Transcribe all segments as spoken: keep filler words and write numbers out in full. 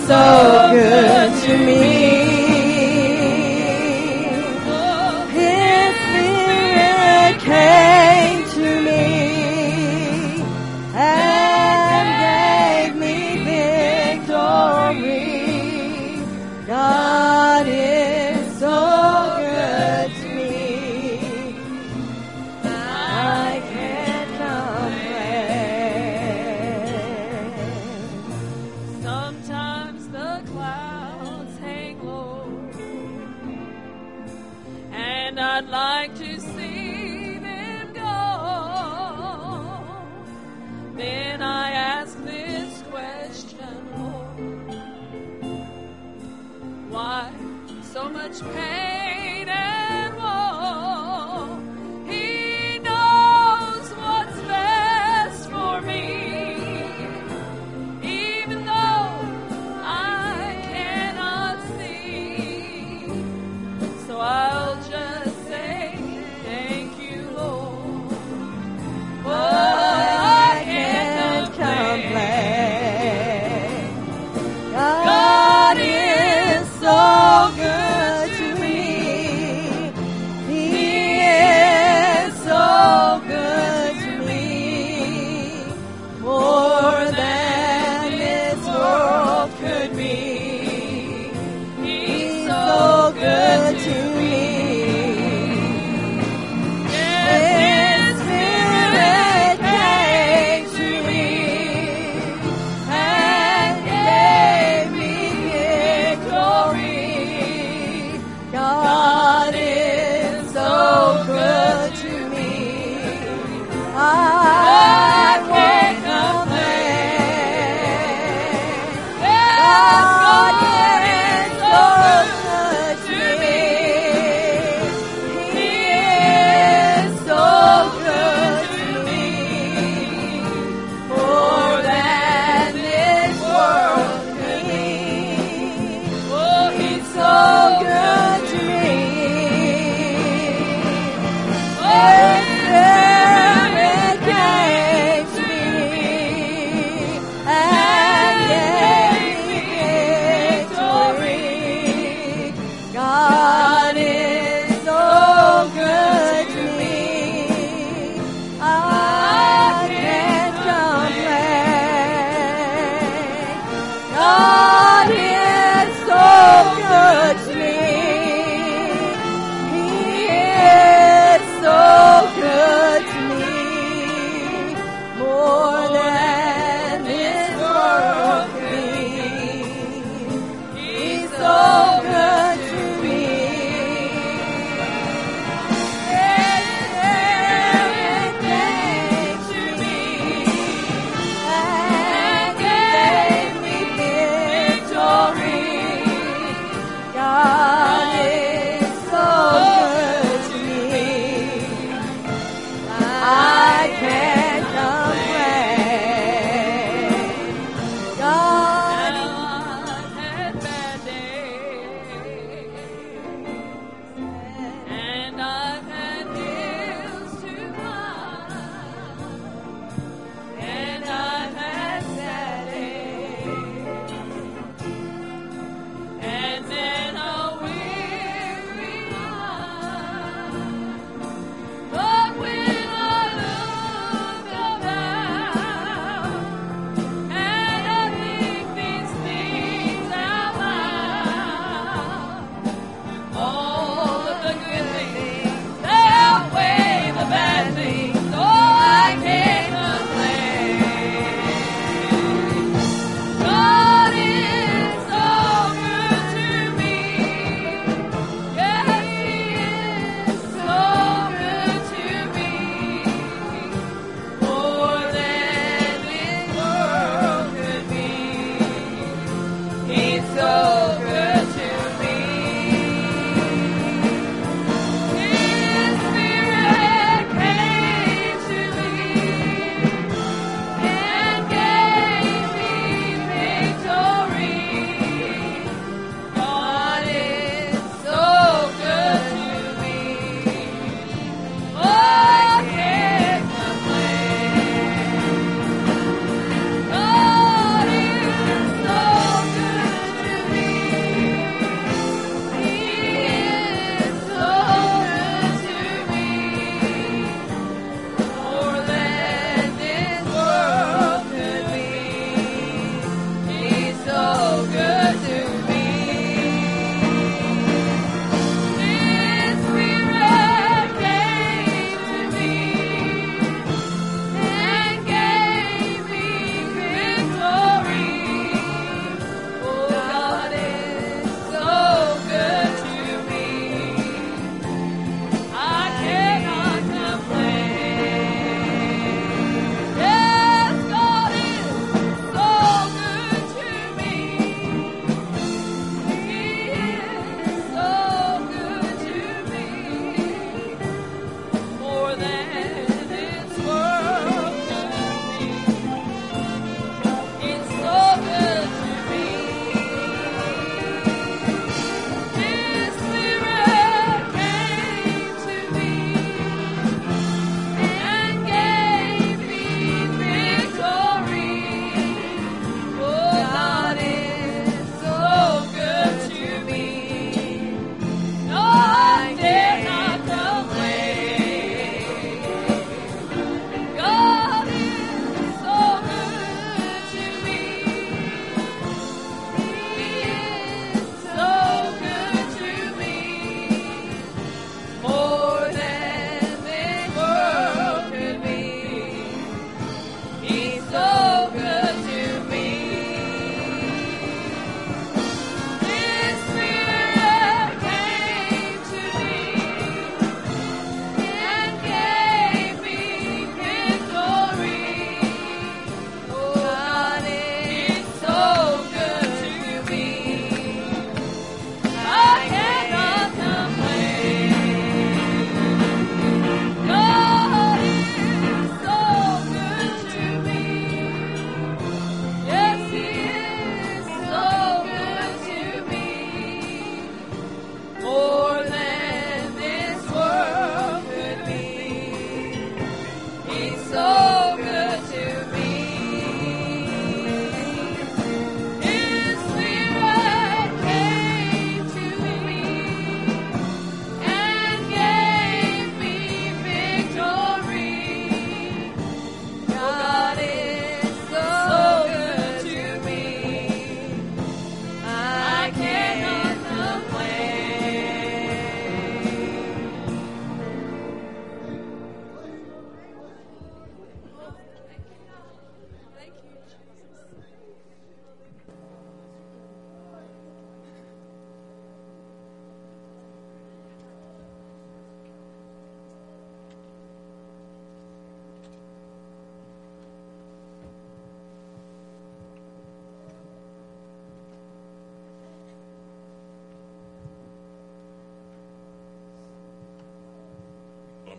so good to me. His Spirit came to me and gave me victory. God is so good to me. I can't complain. Sometimes the clouds hang low, and I'd like to see them go. Then I ask this question, Lord, why so much pain and woe? He knows what's best for me, even though I cannot see. So I'll just say thank you, Lord. Oh, I can't complain. God is so good to me. He is so good to me. More than this world could be. He's so good to me. His Spirit came to me and gave me victory. God is so good to me. I can't complain. God is so good to me. He is so good to me. More than this world could be. Oh, he's so good to me. His Spirit came to me and gave me victory. God is so good to me. I can't complain. God is so good to me. He is so good to me. More than this world could be. He's so good to me. His Spirit came to me and gave me victory. God is so good to me. I can't complain. God I've had bad days, and I've had hills to climb, and I've had sad days, and then a weary night. But when I look around and I think these things out loud, all of the good things they outweigh the bad things. Oh, I can't complain. God is so good to me. Yes, He is so good to me. More than this world could be. He's so good to me. His Spirit came to me and gave me victory. God is so good to me. Oh, I can't complain. God is so good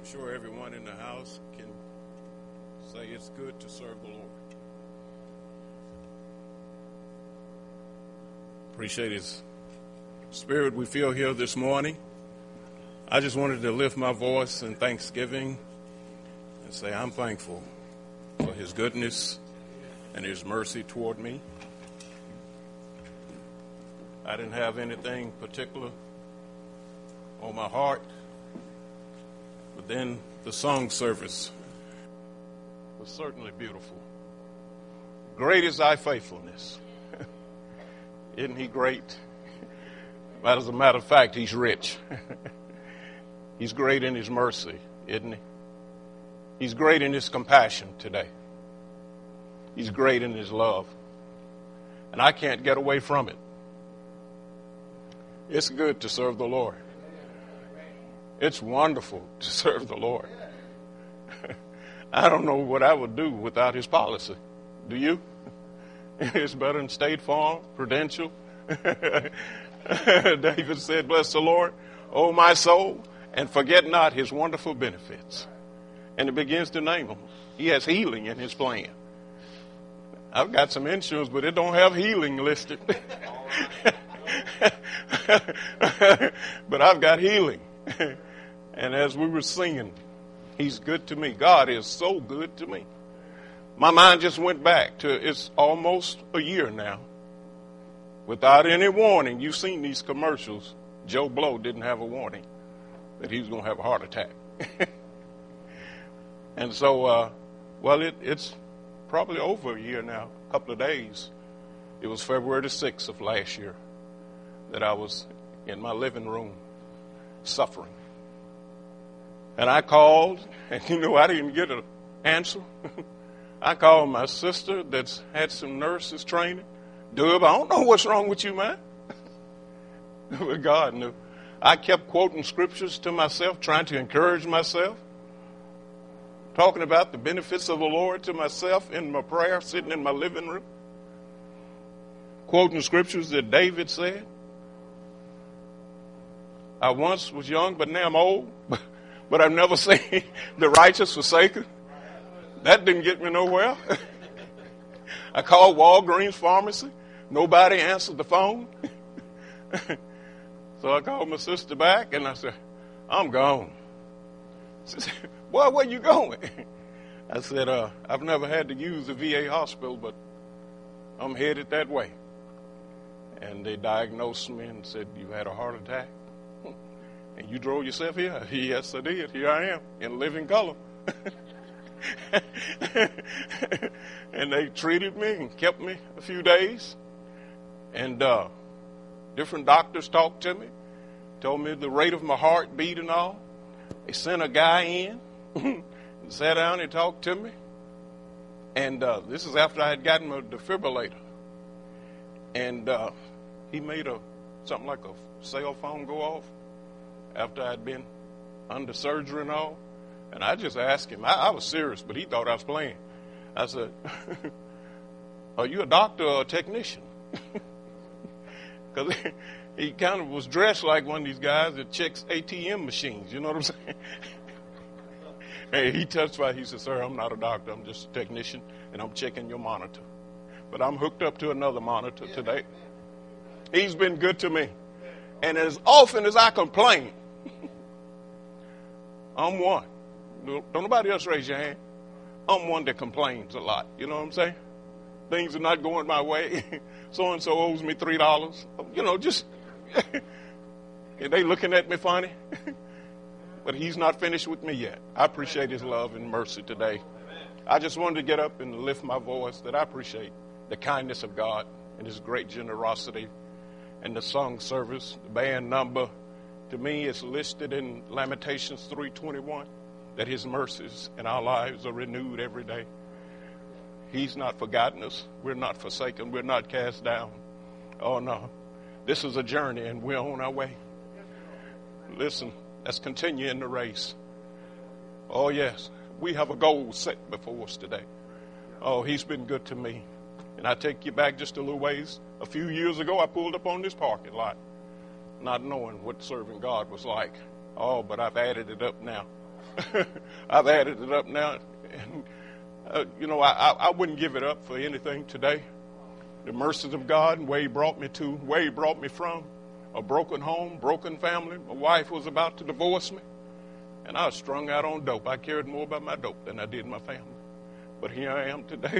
sure everyone in the house can say it's good to serve the Lord. Appreciate His Spirit we feel here this morning. I just wanted to lift my voice in thanksgiving and say I'm thankful for His goodness and His mercy toward me. I didn't have anything particular on my heart, but then the song service was certainly beautiful. Great is thy faithfulness. Isn't He great? As a matter of fact, He's rich. He's great in His mercy, isn't He? He's great in His compassion today. He's great in His love. And I can't get away from it. It's good to serve the Lord. It's wonderful to serve the Lord. I don't know what I would do without His policy. Do you? It's better than State Farm, Prudential. David said, bless the Lord, O my soul, and forget not His wonderful benefits. And it begins to name them. He has healing in His plan. I've got some insurance, but it don't have healing listed. But I've got healing. And as we were singing, He's good to me. God is so good to me. My mind just went back to, it's almost a year now. Without any warning, you've seen these commercials. Joe Blow didn't have a warning that he was going to have a heart attack. And so, uh, well, it, it's probably over a year now, a couple of days. It was February the sixth of last year that I was in my living room suffering. And I called, and you know, I didn't get an answer. I called my sister that's had some nurses training. Dub, I don't know what's wrong with you, man. But God knew. I kept quoting scriptures to myself, trying to encourage myself, talking about the benefits of the Lord to myself in my prayer, sitting in my living room, quoting scriptures that David said. I once was young, but now I'm old. But I've never seen the righteous forsaken. That didn't get me nowhere. I called Walgreens Pharmacy. Nobody answered the phone. So I called my sister back and I said, I'm gone. She said, boy, where you going? I said, uh, I've never had to use the V A hospital, but I'm headed that way. And they diagnosed me and said, you had a heart attack. And you drove yourself here? Yes, I did. Here I am in living color. And they treated me and kept me a few days. And uh, different doctors talked to me, told me the rate of my heartbeat and all. They sent a guy in and sat down and talked to me. And uh, this is after I had gotten my defibrillator. And uh, he made a something like a cell phone go off after I'd been under surgery and all. And I just asked him, I, I was serious, but he thought I was playing. I said, are you a doctor or a technician? Because he, he kind of was dressed like one of these guys that checks A T M machines, you know what I'm saying? Hey, he testified, he said, sir, I'm not a doctor, I'm just a technician, and I'm checking your monitor. But I'm hooked up to another monitor today. He's been good to me. And as often as I complain, I'm one. Don't nobody else raise your hand. I'm one that complains a lot. You know what I'm saying? Things are not going my way. So-and-so owes me three dollars. You know, just, are they looking at me funny? But He's not finished with me yet. I appreciate His love and mercy today. I just wanted to get up and lift my voice that I appreciate the kindness of God and His great generosity. And the song service, the band number, to me is listed in Lamentations three twenty-one, that His mercies in our lives are renewed every day. He's not forgotten us. We're not forsaken. We're not cast down. Oh, no. This is a journey, and we're on our way. Listen, let's continue in the race. Oh, yes. We have a goal set before us today. Oh, He's been good to me. And I take you back just a little ways. A few years ago, I pulled up on this parking lot, not knowing what serving God was like. Oh, but I've added it up now. I've added it up now. And, uh, you know, I, I, I wouldn't give it up for anything today. The mercies of God and where he brought me to, where he brought me from. A broken home, broken family. My wife was about to divorce me. And I was strung out on dope. I cared more about my dope than I did my family. But here I am today.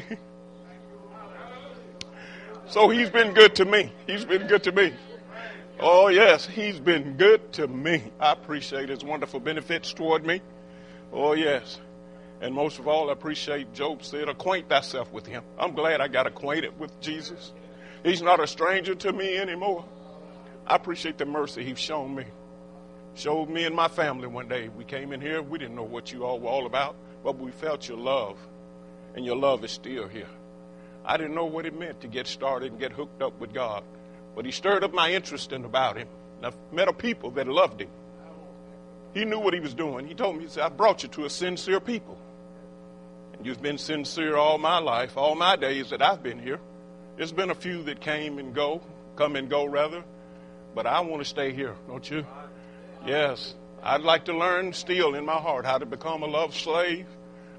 So he's been good to me. He's been good to me. Oh, yes, he's been good to me. I appreciate his wonderful benefits toward me. Oh, yes. And most of all, I appreciate Job said, acquaint thyself with him. I'm glad I got acquainted with Jesus. He's not a stranger to me anymore. I appreciate the mercy he's shown me. Showed me and my family one day. We came in here. We didn't know what you all were all about, but we felt your love. And your love is still here. I didn't know what it meant to get started and get hooked up with God. But he stirred up my interest in about him. And I've met a people that loved him. He knew what he was doing. He told me, he said, I brought you to a sincere people. And you've been sincere all my life, all my days that I've been here. There's been a few that came and go, come and go rather. But I want to stay here, don't you? Yes. I'd like to learn still in my heart how to become a love slave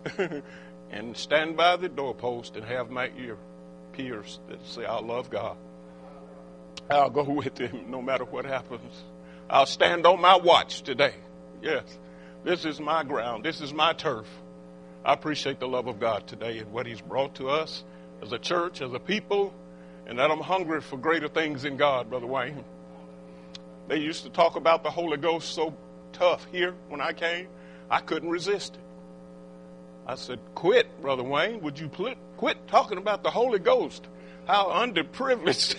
and stand by the doorpost and have my ear pierced that say, I love God. I'll go with him no matter what happens. I'll stand on my watch today. Yes, this is my ground. This is my turf. I appreciate the love of God today and what he's brought to us as a church, as a people, and that I'm hungry for greater things in God, Brother Wayne. They used to talk about the Holy Ghost so tough here when I came. I couldn't resist it. I said, quit, Brother Wayne. Would you quit, quit talking about the Holy Ghost? How underprivileged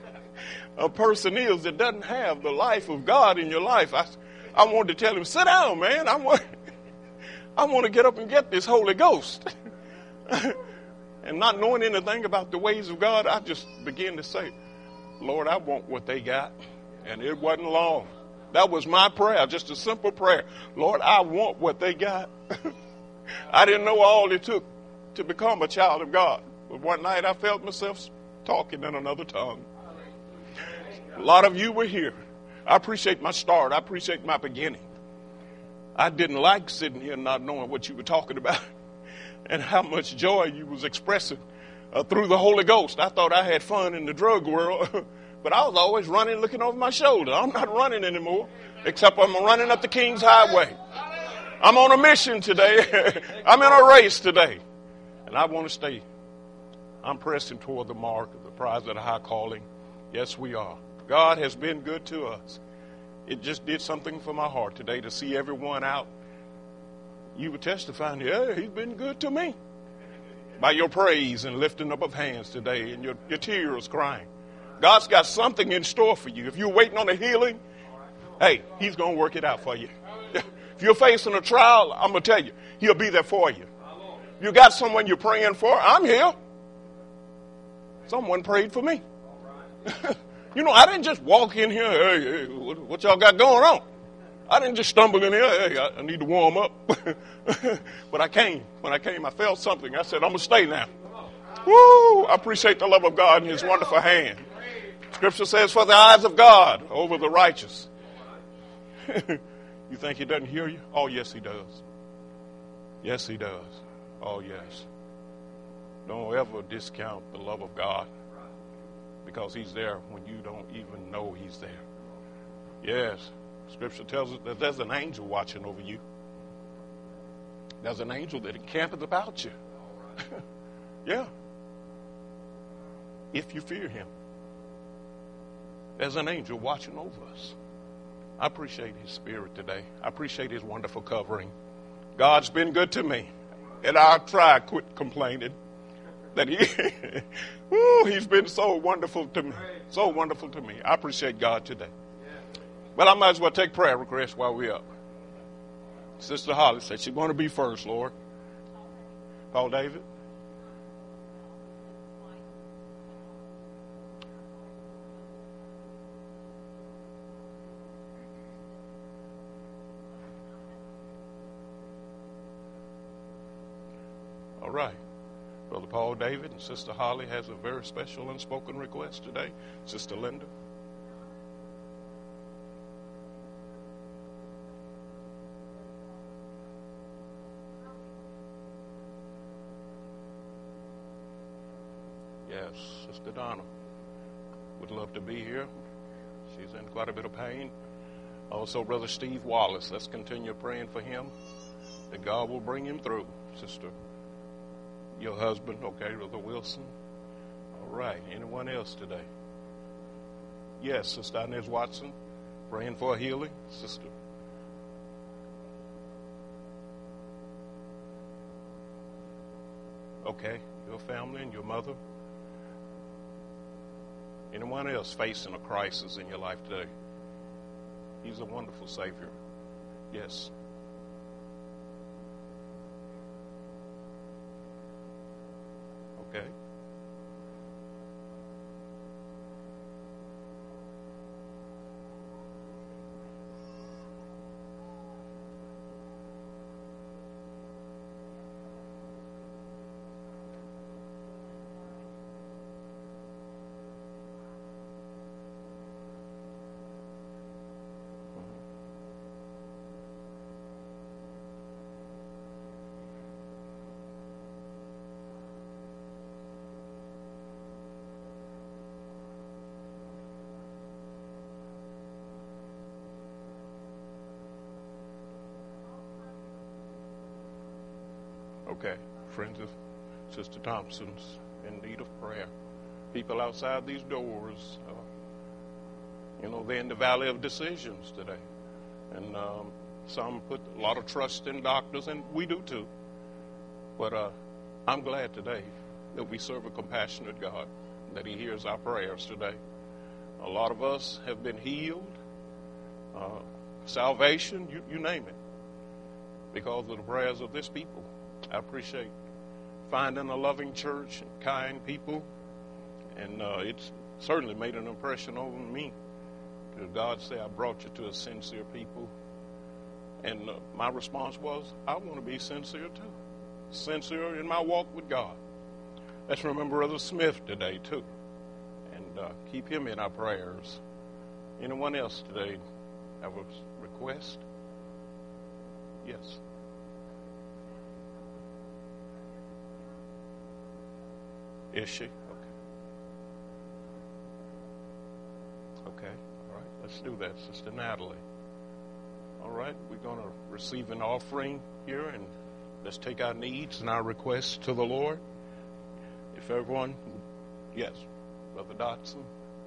a person is that doesn't have the life of God in your life. I, I wanted to tell him, sit down, man. I want, I want to get up and get this Holy Ghost. And not knowing anything about the ways of God, I just began to say, Lord, I want what they got. And it wasn't long. That was my prayer, just a simple prayer. Lord, I want what they got. I didn't know all it took to become a child of God. But one night I felt myself talking in another tongue. A lot of you were here. I appreciate my start. I appreciate my beginning. I didn't like sitting here not knowing what you were talking about and how much joy you was expressing uh, through the Holy Ghost. I thought I had fun in the drug world, but I was always running, looking over my shoulder. I'm not running anymore, except I'm running up the King's Highway. I'm on a mission today. I'm in a race today, and I want to stay. I'm pressing toward the mark of the prize of the high calling. Yes, we are. God has been good to us. It just did something for my heart today to see everyone out. You were testifying, yeah, he's been good to me. By your praise and lifting up of hands today and your, your tears crying. God's got something in store for you. If you're waiting on a healing, hey, he's going to work it out for you. If you're facing a trial, I'm going to tell you, he'll be there for you. If you got someone you're praying for, I'm here. Someone prayed for me. You know, I didn't just walk in here, hey, hey what, what y'all got going on? I didn't just stumble in here, hey, I, I need to warm up. But I came. When I came, I felt something. I said, I'm going to stay now. Woo! I appreciate the love of God in his wonderful hand. Scripture says, for the eyes of God over the righteous. You think he doesn't hear you? Oh, yes, he does. Yes, he does. Oh, yes. Don't ever discount the love of God, because he's there when you don't even know he's there. Yes. Scripture tells us that there's an angel watching over you. There's an angel that encampeth about you. Yeah. If you fear him. There's an angel watching over us. I appreciate his spirit today. I appreciate his wonderful covering. God's been good to me. And I'll try to quit complaining. That he, woo, he's been so wonderful to me. So wonderful to me. I appreciate God today. Well, I might as well take prayer requests while we're up. Sister Holly said she's going to be first, Lord. Paul David. All right. Brother Paul David and Sister Holly has a very special unspoken request today. Sister Linda. Yes, Sister Donna would love to be here. She's in quite a bit of pain. Also, Brother Steve Wallace. Let's continue praying for him, that God will bring him through. Sister, your husband, okay, Brother Wilson. All right, anyone else today? Yes, Sister Inez Watson, praying for a healing. Sister. Okay, your family and your mother. Anyone else facing a crisis in your life today? He's a wonderful Savior. Yes. Okay. Okay, friends of Sister Thompson's in need of prayer. People outside these doors, uh, you know, they're in the valley of decisions today. And um, some put a lot of trust in doctors, and we do too. But uh, I'm glad today that we serve a compassionate God, that he hears our prayers today. A lot of us have been healed, uh, salvation, you, you name it, because of the prayers of this people. I appreciate finding a loving church and kind people, and uh, it's certainly made an impression on me. Because God said, I brought you to a sincere people. And uh, my response was, I want to be sincere too. Sincere in my walk with God. Let's remember Brother Smith today too, and uh, keep him in our prayers. Anyone else today have a request? Yes. Is she? Okay. Okay. All right. Let's do that, Sister Natalie. All right. We're going to receive an offering here, and let's take our needs and our requests to the Lord. If everyone, yes, Brother Dotson.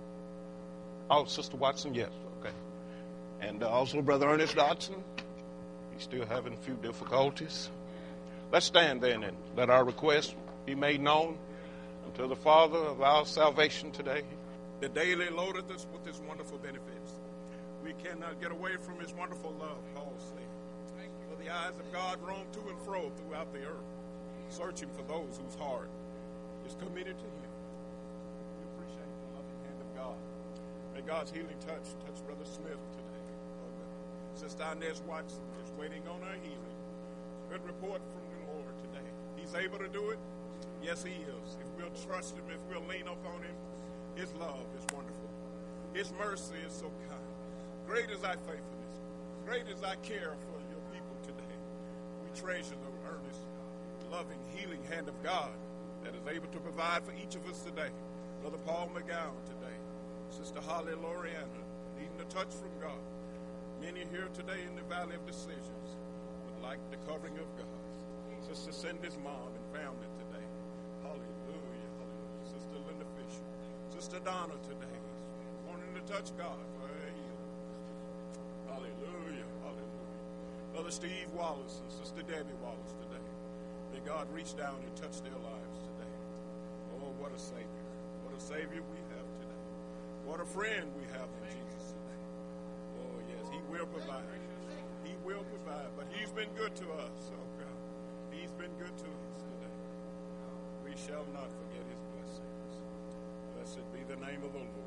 Oh, Sister Watson, yes. Okay. And uh, also Brother Ernest Dotson. He's still having a few difficulties. Let's stand then and let our requests be made known unto the Father of our salvation today, that daily loadeth us with his wonderful benefits. We cannot get away from his wonderful love, Paul said. For the eyes of God roam to and fro throughout the earth, searching for those whose heart is committed to him. We appreciate the loving hand of God. May God's healing touch touch Brother Smith today. Sister Inez Watson is waiting on her healing. Good report from the Lord today. He's able to do it. Yes, he is. If we'll trust him, if we'll lean upon him, his love is wonderful. His mercy is so kind. Great is thy faithfulness. Great is thy care for your people today. We treasure the earnest, loving, healing hand of God that is able to provide for each of us today. Brother Paul McGowan today. Sister Holly Loriana, needing a touch from God. Many here today in the valley of decisions would like the covering of God. Sister Cindy's mom and family today. Hallelujah, hallelujah. Sister Linda Fisher. Sister Donna today, wanting to touch God for her healing. Hallelujah, hallelujah. Brother Steve Wallace and Sister Debbie Wallace today. May God reach down and touch their lives today. Oh, what a Savior. What a Savior we have today. What a friend we have in Jesus today. Oh, yes, he will provide. He will provide, but he's been good to us, oh God. He's been good to us today. We shall not forget his blessings. Blessed be the name of the Lord.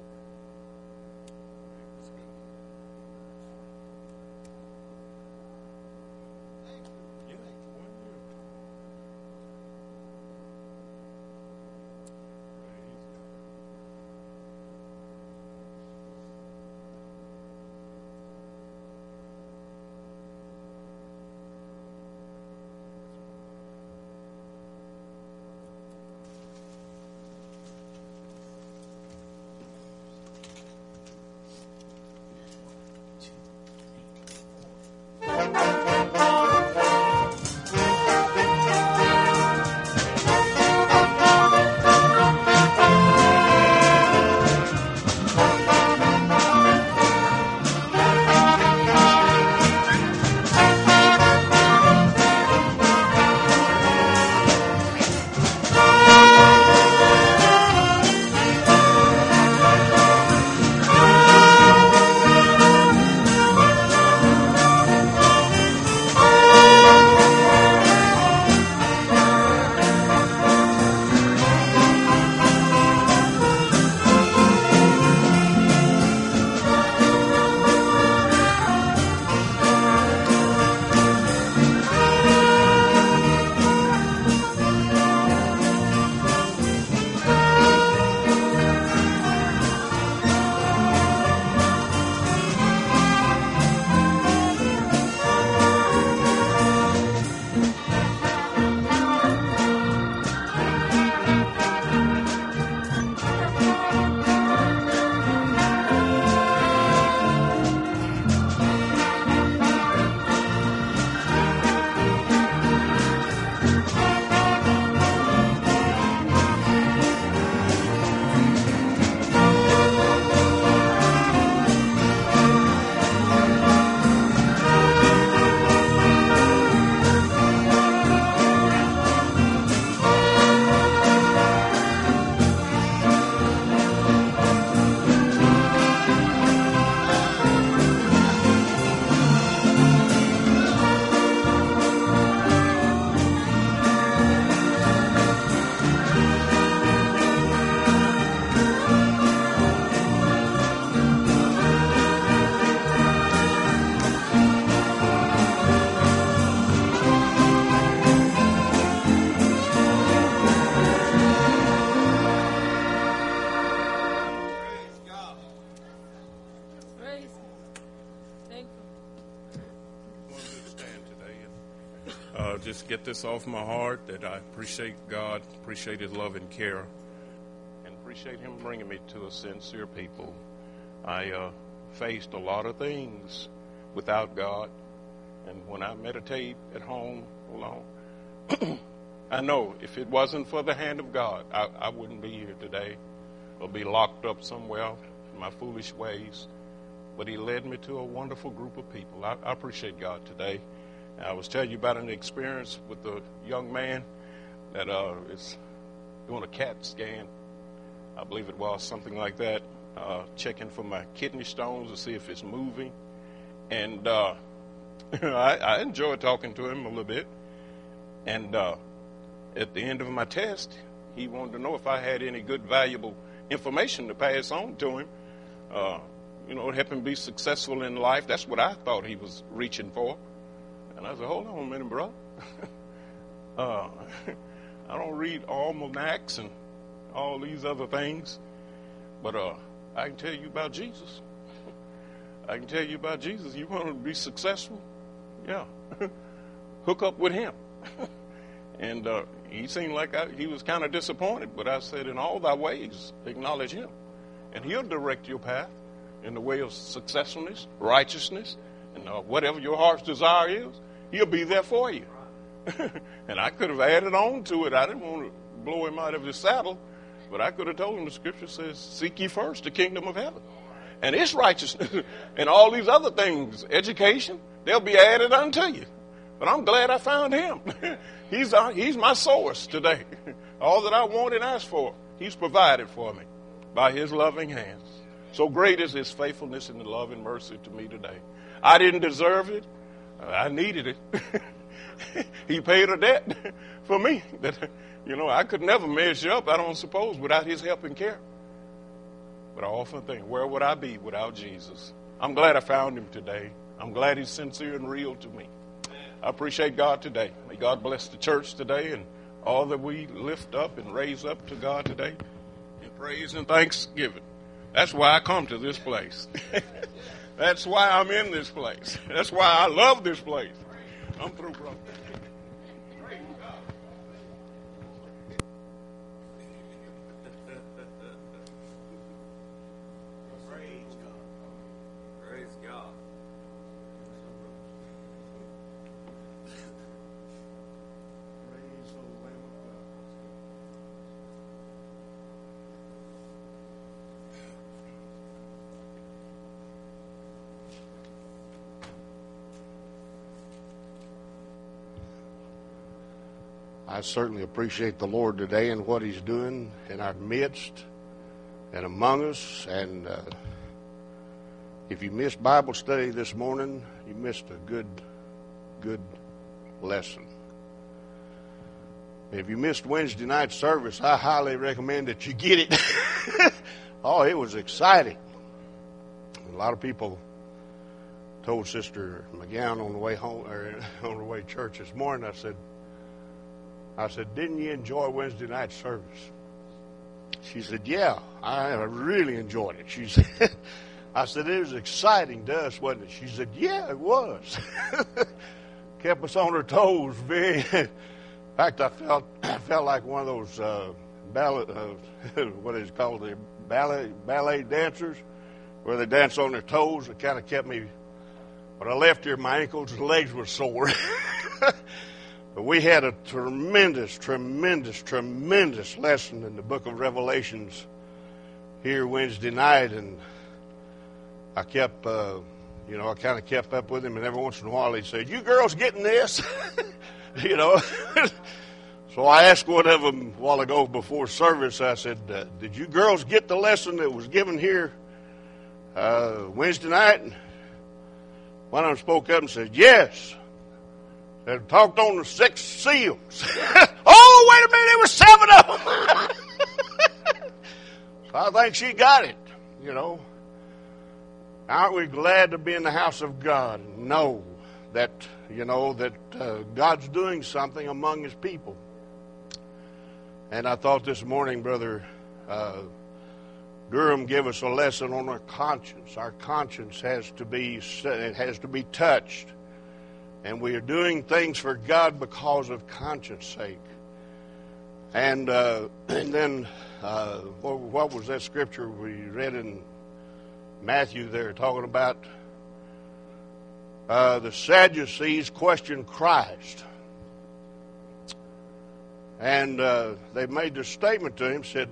just get this off my heart that I appreciate God, appreciate His love and care, and appreciate Him bringing me to a sincere people. I uh, faced a lot of things without God, and when I meditate at home alone, I know if it wasn't for the hand of God, I, I wouldn't be here today or be locked up somewhere in my foolish ways. But He led me to a wonderful group of people. I, I appreciate God today. I was telling you about an experience with a young man that uh, is doing a CAT scan, I believe it was, something like that, uh, checking for my kidney stones to see if it's moving. And uh, I, I enjoyed talking to him a little bit. And uh, at the end of my test, he wanted to know if I had any good, valuable information to pass on to him. Uh, you know, help him be successful in life. That's what I thought he was reaching for. And I said, hold on a minute, bro. uh, I don't read almanacs and all these other things. But uh, I can tell you about Jesus. I can tell you about Jesus. You want to be successful? Yeah. Hook up with Him. And uh, he seemed like I, he was kind of disappointed. But I said, in all thy ways, acknowledge Him. And He'll direct your path in the way of successfulness, righteousness, and uh, whatever your heart's desire is, He'll be there for you. And I could have added on to it. I didn't want to blow him out of his saddle, but I could have told him the Scripture says, seek ye first the kingdom of heaven and its righteousness and all these other things, education, they'll be added unto you. But I'm glad I found Him. he's, uh, he's my source today. All that I want and ask for, He's provided for me by His loving hands. So great is His faithfulness and love and mercy to me today. I didn't deserve it. I needed it. He paid a debt for me that, you know, I could never measure up, I don't suppose, without His help and care. But I often think, where would I be without Jesus? I'm glad I found Him today. I'm glad He's sincere and real to me. I appreciate God today. May God bless the church today and all that we lift up and raise up to God today in praise and thanksgiving. That's why I come to this place. That's why I'm in this place. That's why I love this place. I'm through, bro. Praise God. Praise God. Praise God. Praise the Lamb of God. I certainly appreciate the Lord today and what He's doing in our midst and among us. And uh, if you missed Bible study this morning, you missed a good, good lesson. If you missed Wednesday night service, I highly recommend that you get it. Oh, it was exciting. A lot of people told Sister McGowan on the way home, or on the way to church this morning, I said, I said, didn't you enjoy Wednesday night service? She said, yeah, I really enjoyed it. She said, I said, it was exciting to us, wasn't it? She said, yeah, it was. Kept us on our toes. Very. In fact, I felt I felt like one of those uh, ballet, uh, what is it called, the ballet ballet dancers, where they dance on their toes. It kind of kept me. When I left here, my ankles and legs were sore. But we had a tremendous, tremendous, tremendous lesson in the book of Revelations here Wednesday night, and I kept, uh, you know, I kind of kept up with him, and every once in a while he'd say, you girls getting this? You know. So I asked one of them a while ago before service, I said, uh, did you girls get the lesson that was given here uh, Wednesday night? And one of them spoke up and said, yes. They talked on the six seals. Oh, wait a minute, there were seven of them. So I think she got it, you know. Aren't we glad to be in the house of God and know that, you know, that uh, God's doing something among His people. And I thought this morning, Brother uh, Durham gave us a lesson on our conscience. Our conscience has to be, it has to be touched. And we are doing things for God because of conscience sake. And, uh, and then, uh, what, what was that scripture we read in Matthew there, talking about uh, the Sadducees questioned Christ. And uh, they made this statement to him, said,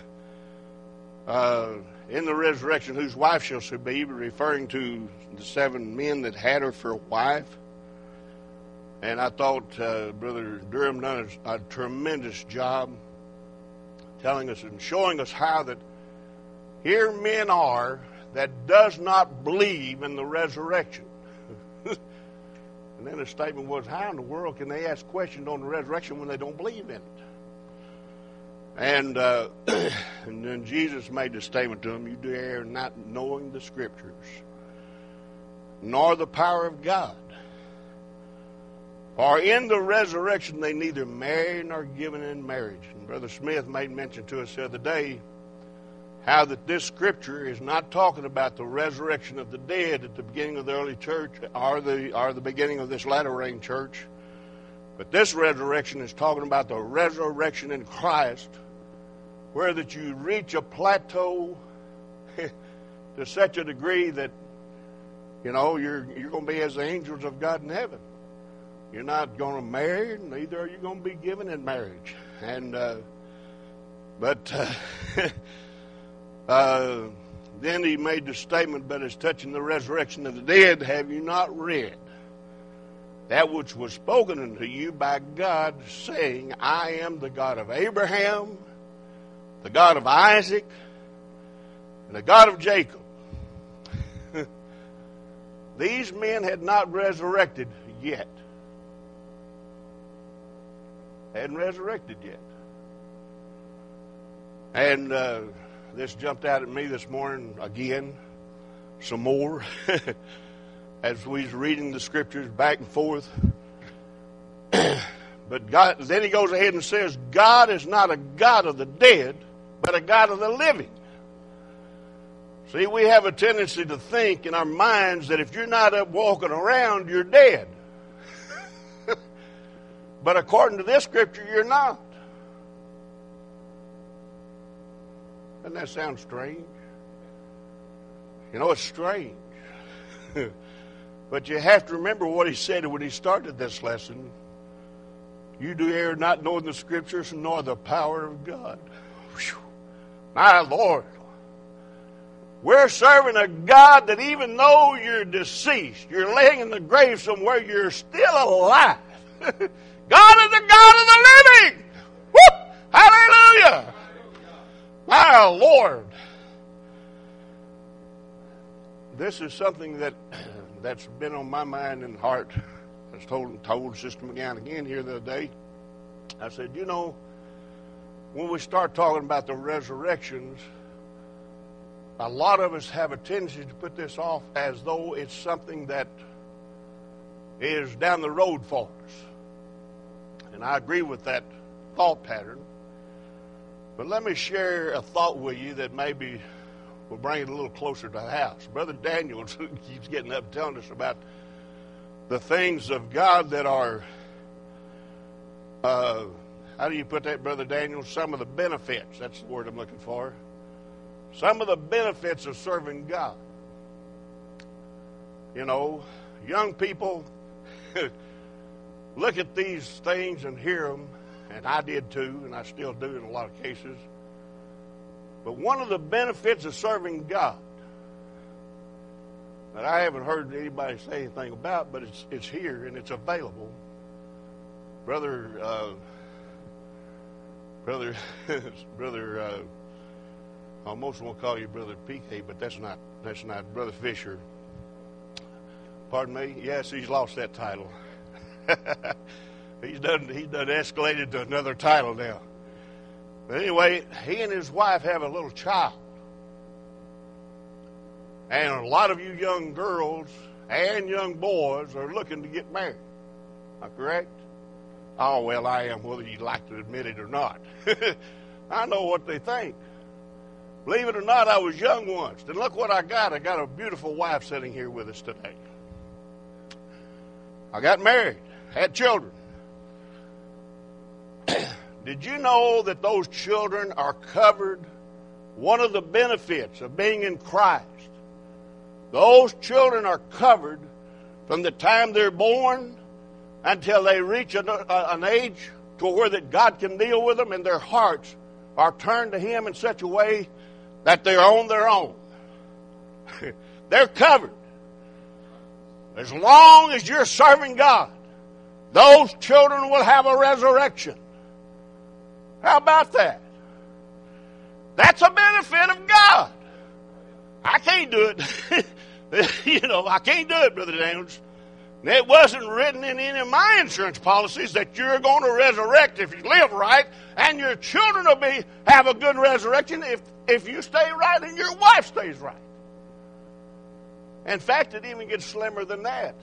uh, in the resurrection, whose wife shall she be, referring to the seven men that had her for a wife. And I thought uh, Brother Durham done a, a tremendous job telling us and showing us how that here men are that does not believe in the resurrection. And then the statement was, how in the world can they ask questions on the resurrection when they don't believe in it? And, uh, and then Jesus made the statement to them, you do err not knowing the Scriptures, nor the power of God. For in the resurrection they neither marry nor given in marriage. And Brother Smith made mention to us the other day how that this scripture is not talking about the resurrection of the dead at the beginning of the early church or the, or the beginning of this latter rain church. But this resurrection is talking about the resurrection in Christ, where that you reach a plateau to such a degree that, you know, you're, you're going to be as the angels of God in heaven. You're not going to marry, neither are you going to be given in marriage. And uh, but uh, uh, then he made the statement, but as touching the resurrection of the dead, have you not read that which was spoken unto you by God, saying, I am the God of Abraham, the God of Isaac, and the God of Jacob. These men had not resurrected yet. Hadn't resurrected yet. And uh, this jumped out at me this morning again, some more, as we was reading the scriptures back and forth. But God, then he goes ahead and says, God is not a God of the dead, but a God of the living. See, we have a tendency to think in our minds that if you're not up walking around, you're dead. But according to this scripture, you're not. Doesn't that sound strange? You know, it's strange. But you have to remember what he said when he started this lesson. You do err not knowing the scriptures nor the power of God. Whew. My Lord. We're serving a God that even though you're deceased, you're laying in the grave somewhere, you're still alive. God is the God of the living. Woo! Hallelujah. My Lord. This is something that, that's been on my mind and heart. I told, told Sister McGowan again here the other day. I said, you know, when we start talking about the resurrections, a lot of us have a tendency to put this off as though it's something that is down the road for us. And I agree with that thought pattern. But let me share a thought with you that maybe will bring it a little closer to the house. Brother Daniel keeps getting up and telling us about the things of God that are, uh, how do you put that, Brother Daniel? Some of the benefits. That's the word I'm looking for. Some of the benefits of serving God. You know, young people look at these things and hear them, and I did too, and I still do in a lot of cases. But one of the benefits of serving God that I haven't heard anybody say anything about, but it's it's here and it's available. Brother, uh, brother, brother. Uh, I almost want to call you Brother P K, but that's not that's not Brother Fisher. Pardon me. Yes, he's lost that title. he's done he's done escalated to another title now. But anyway, he and his wife have a little child. And a lot of you young girls and young boys are looking to get married. Am I correct? Oh, well, I am, whether you'd like to admit it or not. I know what they think. Believe it or not, I was young once. And look what I got. I got a beautiful wife sitting here with us today. I got married, had children. Did you know that those children are covered? One of the benefits of being in Christ, those children are covered from the time they're born until they reach an, uh, an age to where that God can deal with them, and their hearts are turned to Him in such a way that they're on their own. They're covered. As long as you're serving God, those children will have a resurrection. How about that? That's a benefit of God. I can't do it. You know, I can't do it, Brother Daniels. It wasn't written in any of my insurance policies that you're going to resurrect if you live right, and your children will be have a good resurrection if, if you stay right and your wife stays right. In fact, it even gets slimmer than that.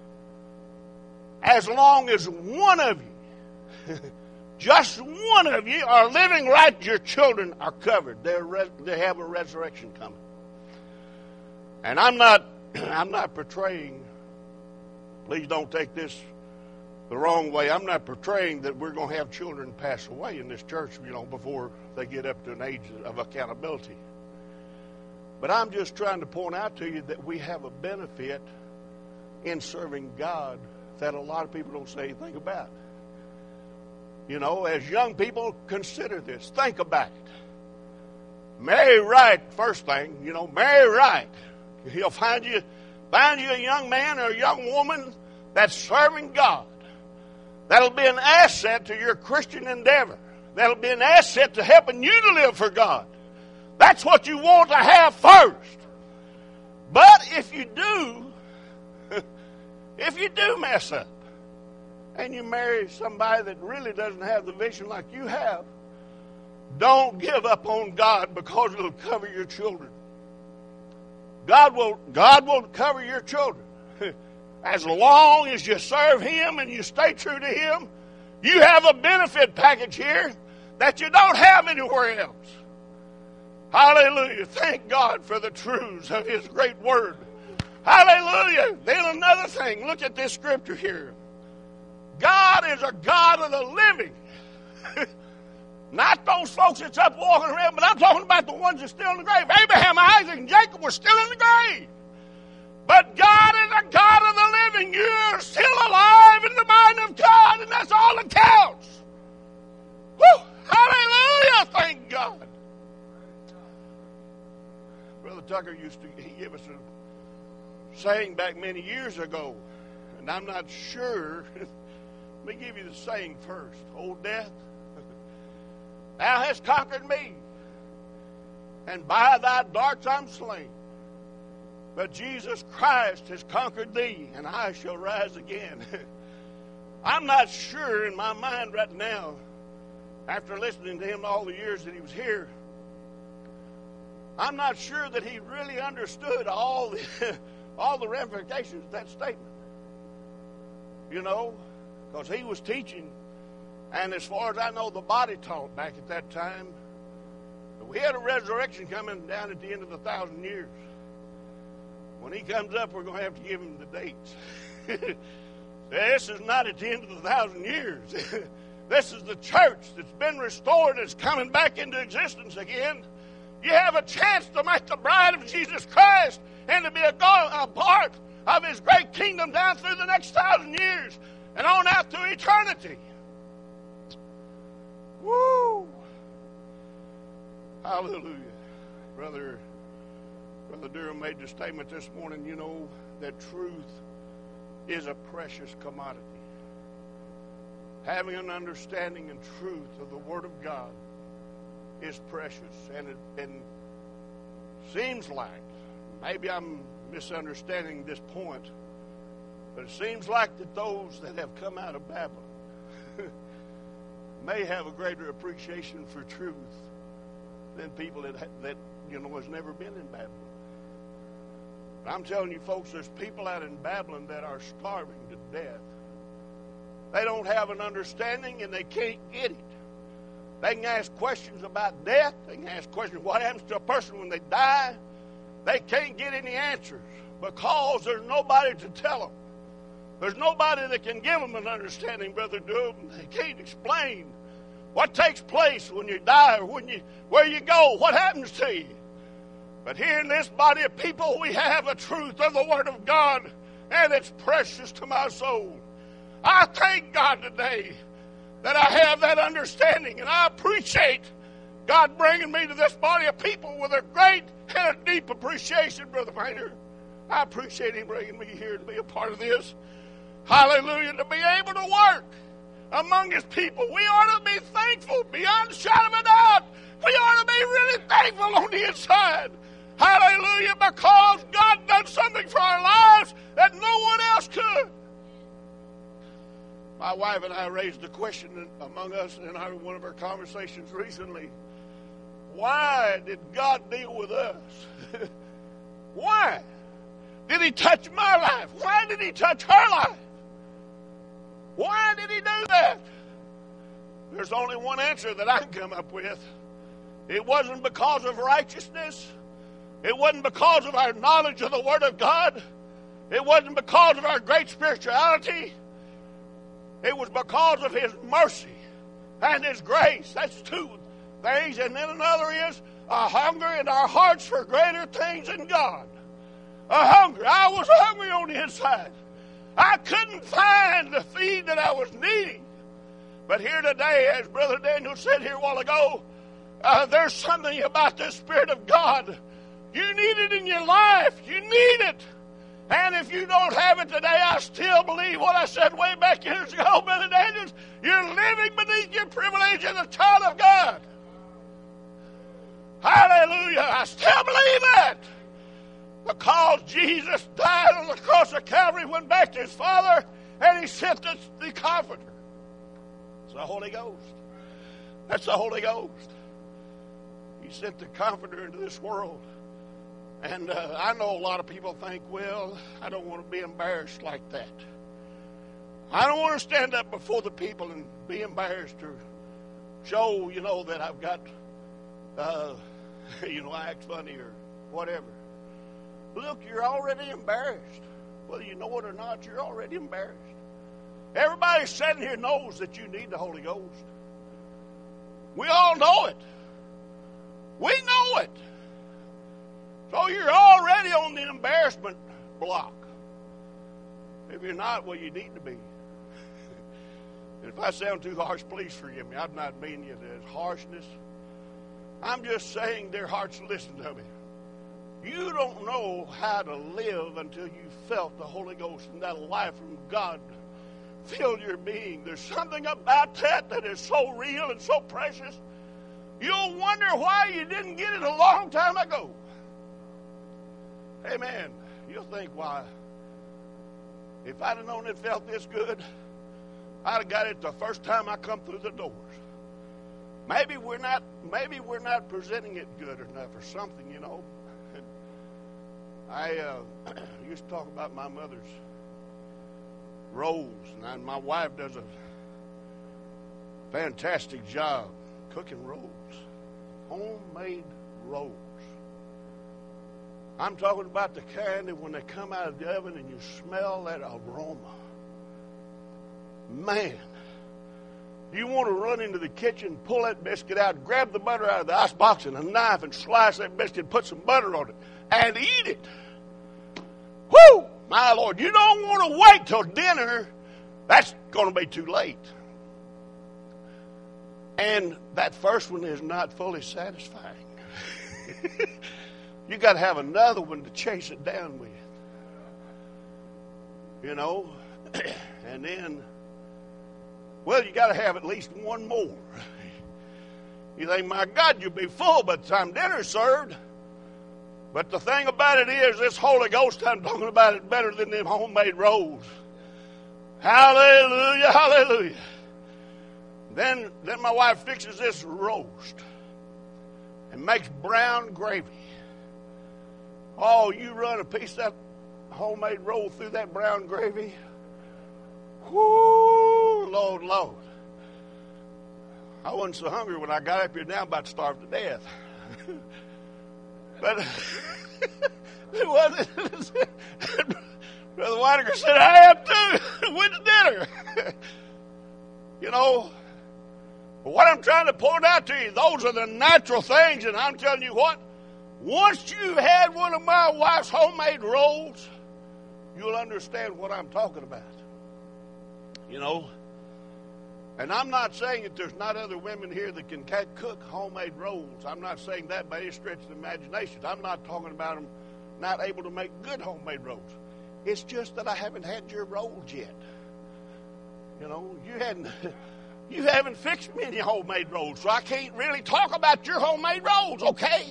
As long as one of you, just one of you, are living right, your children are covered. They're res- they have a resurrection coming. And I'm not, I'm not portraying. Please don't take this the wrong way. I'm not portraying that we're going to have children pass away in this church, you know, before they get up to an age of accountability. But I'm just trying to point out to you that we have a benefit in serving God that a lot of people don't say anything about. You know, as young people, consider this. Think about it. Marry right, first thing, you know, marry right. He'll find you, find you a young man or a young woman that's serving God. That'll be an asset to your Christian endeavor. That'll be an asset to helping you to live for God. That's what you want to have first. But if you do, if you do mess up, and you marry somebody that really doesn't have the vision like you have, don't give up on God, because it'll cover your children. God will, God will cover your children. As long as you serve Him and you stay true to Him, you have a benefit package here that you don't have anywhere else. Hallelujah. Thank God for the truths of His great word. Hallelujah. Then another thing, look at this scripture here. God is a God of the living. Not those folks that's up walking around, but I'm talking about the ones that's still in the grave. Abraham, Isaac, and Jacob were still in the grave. But God is a God of the living. You're still alive in the mind of God, and that's all that counts. Woo! Hallelujah! Thank God. Brother Tucker used to, he gave us a saying back many years ago, and I'm not sure. Let me give you the saying first. Old death, thou hast conquered me, and by thy darts I'm slain. But Jesus Christ has conquered thee, and I shall rise again. I'm not sure in my mind right now, after listening to him all the years that he was here, I'm not sure that he really understood all the, all the ramifications of that statement. You know, because he was teaching, and as far as I know, the body taught back at that time. We had a resurrection coming down at the end of the thousand years. When he comes up, we're going to have to give him the dates. This is not at the end of the thousand years. This is the church that's been restored, that's coming back into existence again. You have a chance to make the bride of Jesus Christ and to be a, a part of His great kingdom down through the next thousand years and on out to eternity. Woo! Hallelujah. Brother, Brother Durham made the statement this morning, you know, that truth is a precious commodity. Having an understanding and truth of the Word of God is precious. And it and seems like, maybe I'm misunderstanding this point, but it seems like that those that have come out of Babylon may have a greater appreciation for truth than people that, that you know, has never been in Babylon. But I'm telling you, folks, there's people out in Babylon that are starving to death. They don't have an understanding, and they can't get it. They can ask questions about death. They can ask questions, what happens to a person when they die? They can't get any answers because there's nobody to tell them. There's nobody that can give them an understanding, Brother Doom. They can't explain what takes place when you die or when you, where you go, what happens to you. But here in this body of people, we have the truth of the Word of God, and it's precious to my soul. I thank God today that I have that understanding, and I appreciate God bringing me to this body of people with a great and a deep appreciation, Brother Painter. I appreciate Him bringing me here to be a part of this. Hallelujah, to be able to work among His people. We ought to be thankful beyond a shadow of a doubt. We ought to be really thankful on the inside. Hallelujah, because God done something for our lives that no one else could. My wife and I raised the question among us in our, one of our conversations recently. Why did God deal with us? Why did He touch my life? Why did He touch her life? Why did He do that? There's only one answer that I can come up with. It wasn't because of righteousness. It wasn't because of our knowledge of the Word of God. It wasn't because of our great spirituality. It was because of His mercy and His grace. That's two things. And then another is a hunger in our hearts for greater things in God. A hunger. I was hungry on the inside. I couldn't find the feed that I was needing. But here today, as Brother Daniel said here a while ago, uh, there's something about the Spirit of God. You need it in your life. You need it. And if you don't have it today, I still believe what I said way back years ago, Brother Daniels. You're living beneath your privilege as a child of God. Hallelujah. I still believe that. Because Jesus died on the cross of Calvary, went back to His Father, and He sent us the Comforter. It's the Holy Ghost. That's the Holy Ghost. He sent the Comforter into this world. And uh, I know a lot of people think, well, I don't want to be embarrassed like that. I don't want to stand up before the people and be embarrassed or show, you know, that I've got, uh, you know, I act funny or whatever. Look, you're already embarrassed. Whether you know it or not, you're already embarrassed. Everybody sitting here knows that you need the Holy Ghost. We all know it. We know it. So you're already on the embarrassment block. If you're not, well, you need to be. If I sound too harsh, please forgive me. I'm not meaning it as harshness. I'm just saying their hearts listen to me. You don't know how to live until you felt the Holy Ghost and that life from God fill your being. There's something about that that is so real and so precious. You'll wonder why you didn't get it a long time ago. Amen. You'll think, why? If I'd have known it felt this good, I'd have got it the first time I come through the doors. Maybe we're not. Maybe we're not presenting it good enough or something, you know. I uh, used to talk about my mother's rolls, and my wife does a fantastic job cooking rolls, homemade rolls. I'm talking about the kind that when they come out of the oven and you smell that aroma. Man, you want to run into the kitchen, pull that biscuit out, grab the butter out of the icebox and a knife and slice that biscuit, put some butter on it, and eat it. Whoo! My Lord, you don't want to wait till dinner. That's going to be too late. And that first one is not fully satisfying. You got to have another one to chase it down with. You know? And then, well, you got to have at least one more. You think, my God, you'll be full by the time dinner's served. But the thing about it is, this Holy Ghost I'm talking about is better than them homemade rolls. Hallelujah, hallelujah. Then, then my wife fixes this roast and makes brown gravy. Oh, you run a piece of that homemade roll through that brown gravy. Whoo, Lord, Lord. I wasn't so hungry when I got up here now, about to starve to death. But it wasn't. Brother Whitaker said, I am too. You know, what I'm trying to point out to you, those are the natural things, and I'm telling you what, once you've had one of my wife's homemade rolls, you'll understand what I'm talking about. You know, and I'm not saying that there's not other women here that can cook homemade rolls. I'm not saying that by any stretch of the imagination. I'm not talking about them not able to make good homemade rolls. It's just that I haven't had your rolls yet. You know, you hadn't, you haven't fixed me any homemade rolls, so I can't really talk about your homemade rolls, okay?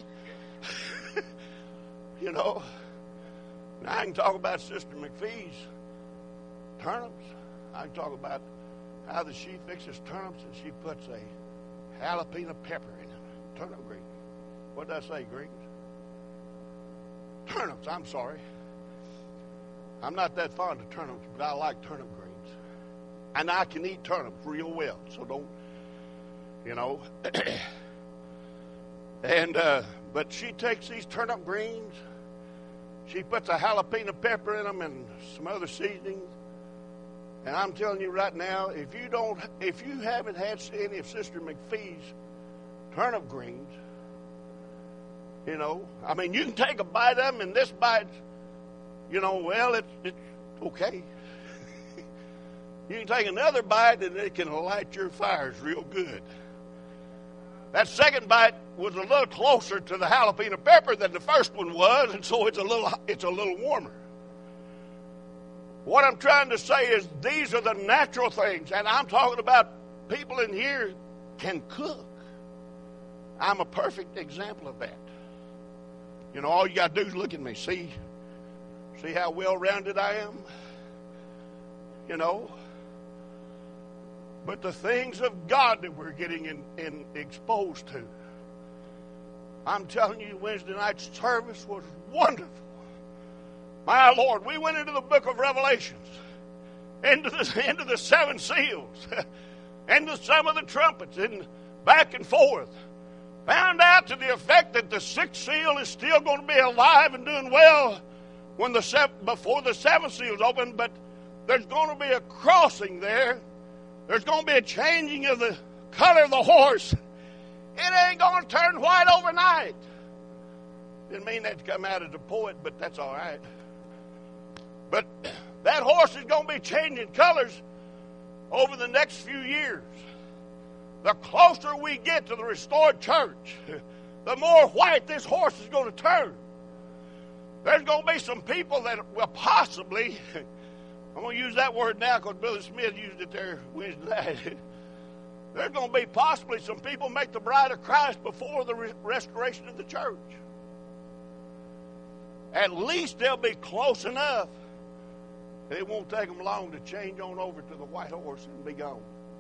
You know, now I can talk about Sister McPhee's turnips. I can talk about how that she fixes turnips and she puts a jalapeno pepper in them. Turnip greens. What did I say, greens? Turnips, I'm sorry. I'm not that fond of turnips, but I like turnip greens. And I can eat turnips real well, so don't, you know. and, uh, but she takes these turnip greens, she puts a jalapeno pepper in them and some other seasonings. And I'm telling you right now, if you don't, if you haven't had any of Sister McPhee's turnip greens, you know, I mean, you can take a bite of them, and this bite, you know, well, it's it's okay. You can take another bite, and it can light your fires real good. That second bite was a little closer to the jalapeno pepper than the first one was, and so it's a little it's a little warmer. What I'm trying to say is these are the natural things, and I'm talking about people in here can cook. I'm a perfect example of that. You know, all you got to do is look at me. See, see how well-rounded I am? You know? But the things of God that we're getting in, in exposed to, I'm telling you, Wednesday night's service was wonderful. My Lord, we went into the book of Revelations, into the, into the seven seals, into some of the trumpets, and back and forth. Found out to the effect that the sixth seal is still going to be alive and doing well when the seven, before the seventh seal is open, but there's going to be a crossing there. There's going to be a changing of the color of the horse. It ain't going to turn white overnight. Didn't mean that to come out as a poet, but that's all right. But that horse is going to be changing colors over the next few years. The closer we get to the restored church, the more white this horse is going to turn. There's going to be some people that will possibly, I'm going to use that word now because Brother Smith used it there Wednesday night. There's going to be possibly some people make the bride of Christ before the re- restoration of the church. At least they'll be close enough. It won't take them long to change on over to the white horse and be gone.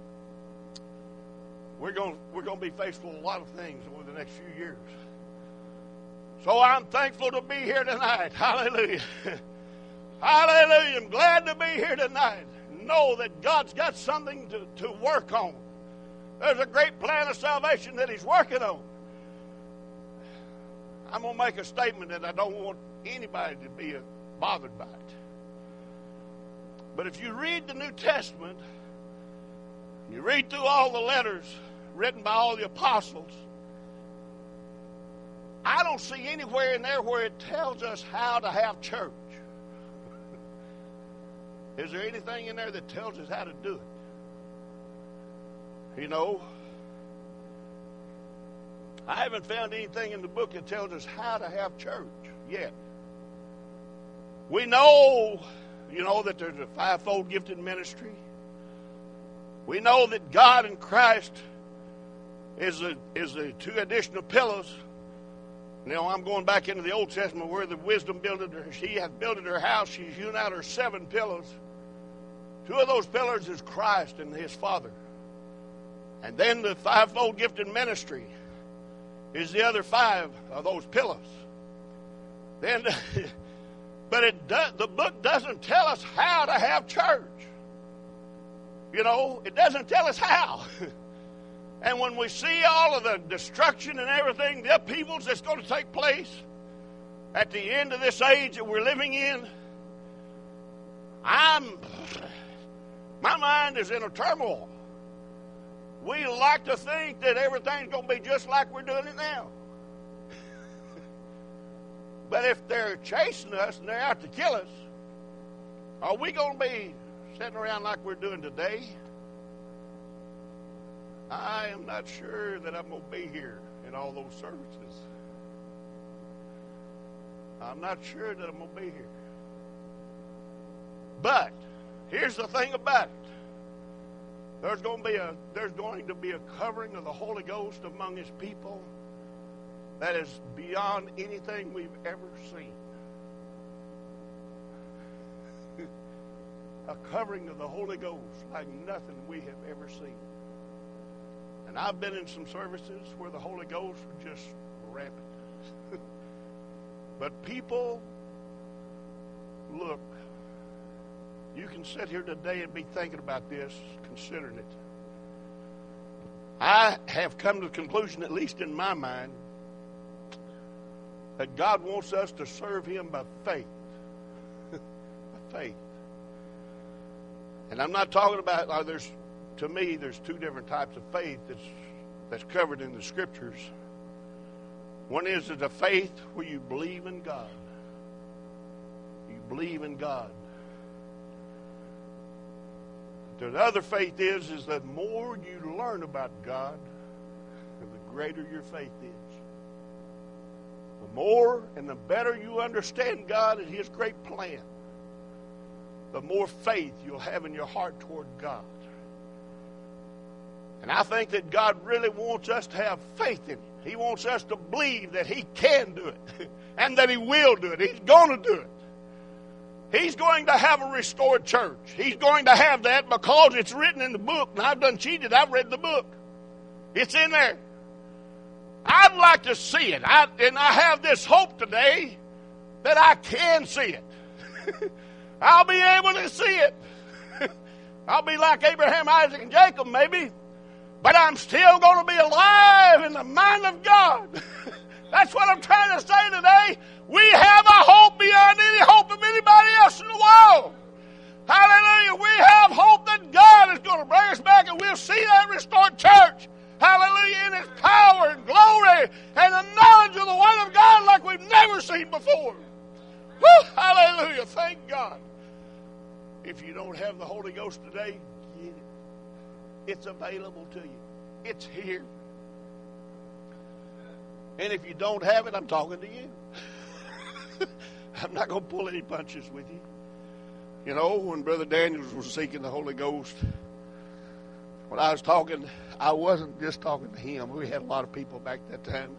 We're going, we're going to be faced with a lot of things over the next few years. So I'm thankful to be here tonight. Hallelujah. Hallelujah. I'm glad to be here tonight. Know that God's got something to, to work on. There's a great plan of salvation that He's working on. I'm going to make a statement that I don't want anybody to be bothered by it. But if you read the New Testament, you read through all the letters written by all the apostles, I don't see anywhere in there where it tells us how to have church. Is there anything in there that tells us how to do it? You know, I haven't found anything in the book that tells us how to have church yet. We know, you know, that there's a fivefold gifted ministry. We know that God and Christ is the is the two additional pillars. You know, I'm going back into the Old Testament where the wisdom builded her. She had built her house. She's hewn out her seven pillars. Two of those pillars is Christ and His Father. And then the fivefold gifted ministry is the other five of those pillars. Then, but it does, the book doesn't tell us how to have church. You know, it doesn't tell us how. And when we see all of the destruction and everything, the upheavals that's going to take place at the end of this age that we're living in, I'm, my mind is in a turmoil. We like to think that everything's going to be just like we're doing it now. But if they're chasing us and they're out to kill us, are we going to be sitting around like we're doing today? I am not sure that I'm going to be here in all those services. I'm not sure that I'm going to be here. But here's the thing about it. There's going to be a there's going to be a covering of the Holy Ghost among His people that is beyond anything we've ever seen. A covering of the Holy Ghost like nothing we have ever seen. And I've been in some services where the Holy Ghost was just rampant. But people, look, you can sit here today and be thinking about this, considering it. I have come to the conclusion, at least in my mind, that God wants us to serve Him by faith. By faith. And I'm not talking about, uh, there's, to me, there's two different types of faith that's, that's covered in the Scriptures. One is the faith where you believe in God. You believe in God. The other faith is, is that the more you learn about God, the greater your faith is. The more and the better you understand God and His great plan, the more faith you'll have in your heart toward God. And I think that God really wants us to have faith in Him. He wants us to believe that He can do it and that He will do it. He's going to do it. He's going to have a restored church. He's going to have that because it's written in the book. And I've done cheated. I've read the book. It's in there. I'd like to see it. I, and I have this hope today that I can see it. I'll be able to see it. I'll be like Abraham, Isaac, and Jacob maybe. But I'm still going to be alive in the mind of God. That's what I'm trying to say today. We have a hope beyond any hope of anybody else in the world. Hallelujah. We have hope that God is going to bring us back and we'll see that restored church. Hallelujah. In its power and glory and the knowledge of the Word of God like we've never seen before. Woo, hallelujah. Thank God. If you don't have the Holy Ghost today, get it. It's available to you. It's here. And if you don't have it, I'm talking to you. I'm not going to pull any punches with you. You know, when Brother Daniels was seeking the Holy Ghost, when I was talking, I wasn't just talking to him. We had a lot of people back that time.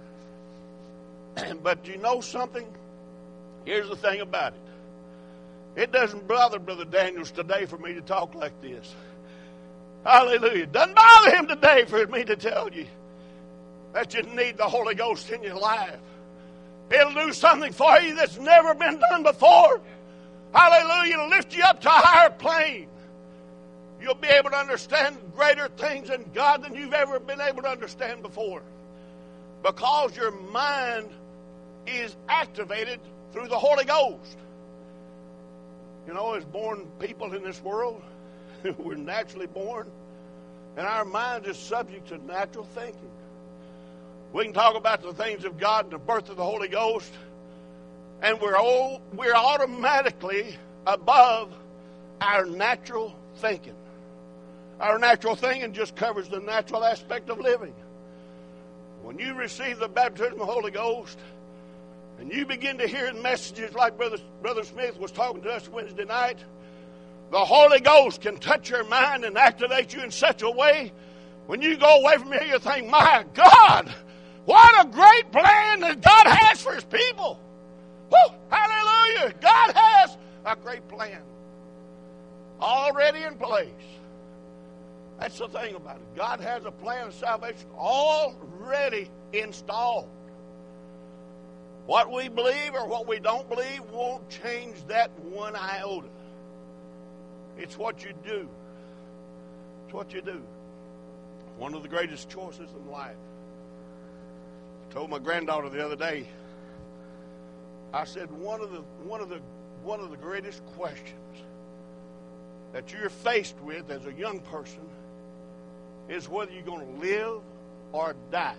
But you know something? Here's the thing about it. It doesn't bother Brother Daniels today for me to talk like this. Hallelujah. It doesn't bother him today for me to tell you that you need the Holy Ghost in your life. It'll do something for you that's never been done before. Hallelujah. It'll lift you up to a higher plane. You'll be able to understand greater things in God than you've ever been able to understand before. Because your mind is activated through the Holy Ghost. You know, as born people in this world, we're naturally born, and our mind is subject to natural thinking. We can talk about the things of God and the birth of the Holy Ghost, and we're all, we're automatically above our natural thinking. Our natural thinking just covers the natural aspect of living. When you receive the baptism of the Holy Ghost, and you begin to hear messages like Brother, Brother Smith was talking to us Wednesday night, the Holy Ghost can touch your mind and activate you in such a way, when you go away from here, you think, my God, what a great plan that God has for His people. Woo, hallelujah. God has a great plan already in place. That's the thing about it. God has a plan of salvation already installed. What we believe or what we don't believe won't change that one iota. It's what you do. It's what you do. One of the greatest choices in life. I told my granddaughter the other day, I said one of the one of the one of the greatest questions that you're faced with as a young person is whether you're going to live or die.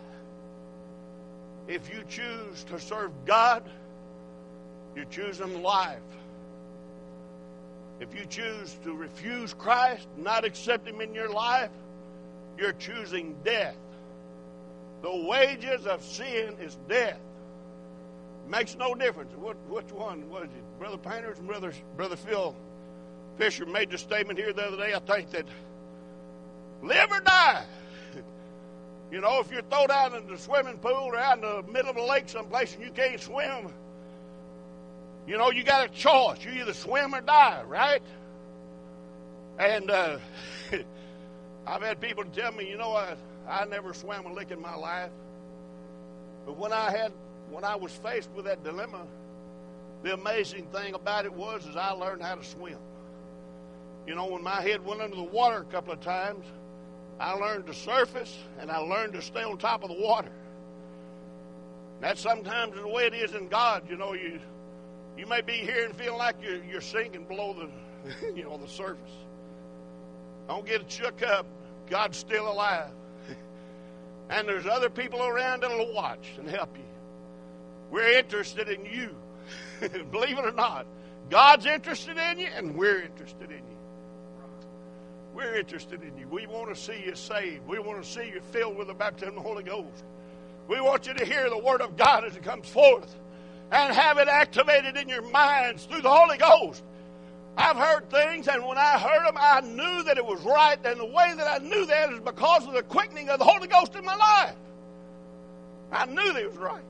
If you choose to serve God, you're choosing life. If you choose to refuse Christ, not accept Him in your life, you're choosing death. The wages of sin is death. Makes no difference. What, which one was it? Brother Painters and Brother, Brother Phil Fisher made the statement here the other day, I think, that live or die. You know, if you're thrown down in the swimming pool or out in the middle of a lake someplace and you can't swim, you know, you got a choice. You either swim or die, right? And uh, I've had people tell me, you know, I, I never swam a lick in my life. But when I had, when I was faced with that dilemma, the amazing thing about it was is I learned how to swim. You know, when my head went under the water a couple of times, I learned to surface and I learned to stay on top of the water. That's sometimes the way it is in God. You know, you you may be here and feel like you're you're sinking below the you know the surface. Don't get shook up. God's still alive. And there's other people around that'll watch and help you. We're interested in you. Believe it or not. God's interested in you and we're interested in you. We're interested in you. We want to see you saved. We want to see you filled with the baptism of the Holy Ghost. We want you to hear the Word of God as it comes forth and have it activated in your minds through the Holy Ghost. I've heard things, and when I heard them, I knew that it was right. And the way that I knew that is because of the quickening of the Holy Ghost in my life. I knew that it was right.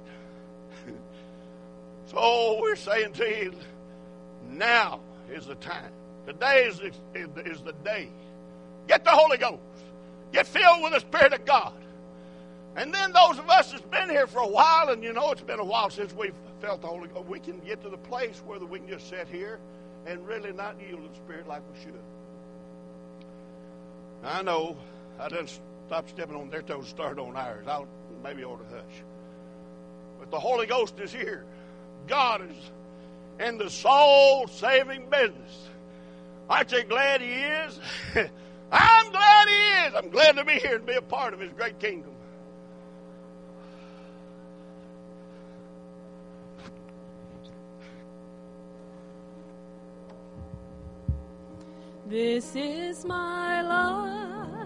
So we're saying to you, now is the time. Today is, is, is the day. Get the Holy Ghost. Get filled with the Spirit of God. And then those of us that's been here for a while, and you know it's been a while since we've felt the Holy Ghost, we can get to the place where we can just sit here and really not yield to the Spirit like we should. I know I done stopped stepping on their toes and started on ours. I maybe ought to hush. But the Holy Ghost is here. God is in the soul-saving business. Aren't you glad He is? I'm glad He is. I'm glad to be here and be a part of His great kingdom. This is my life.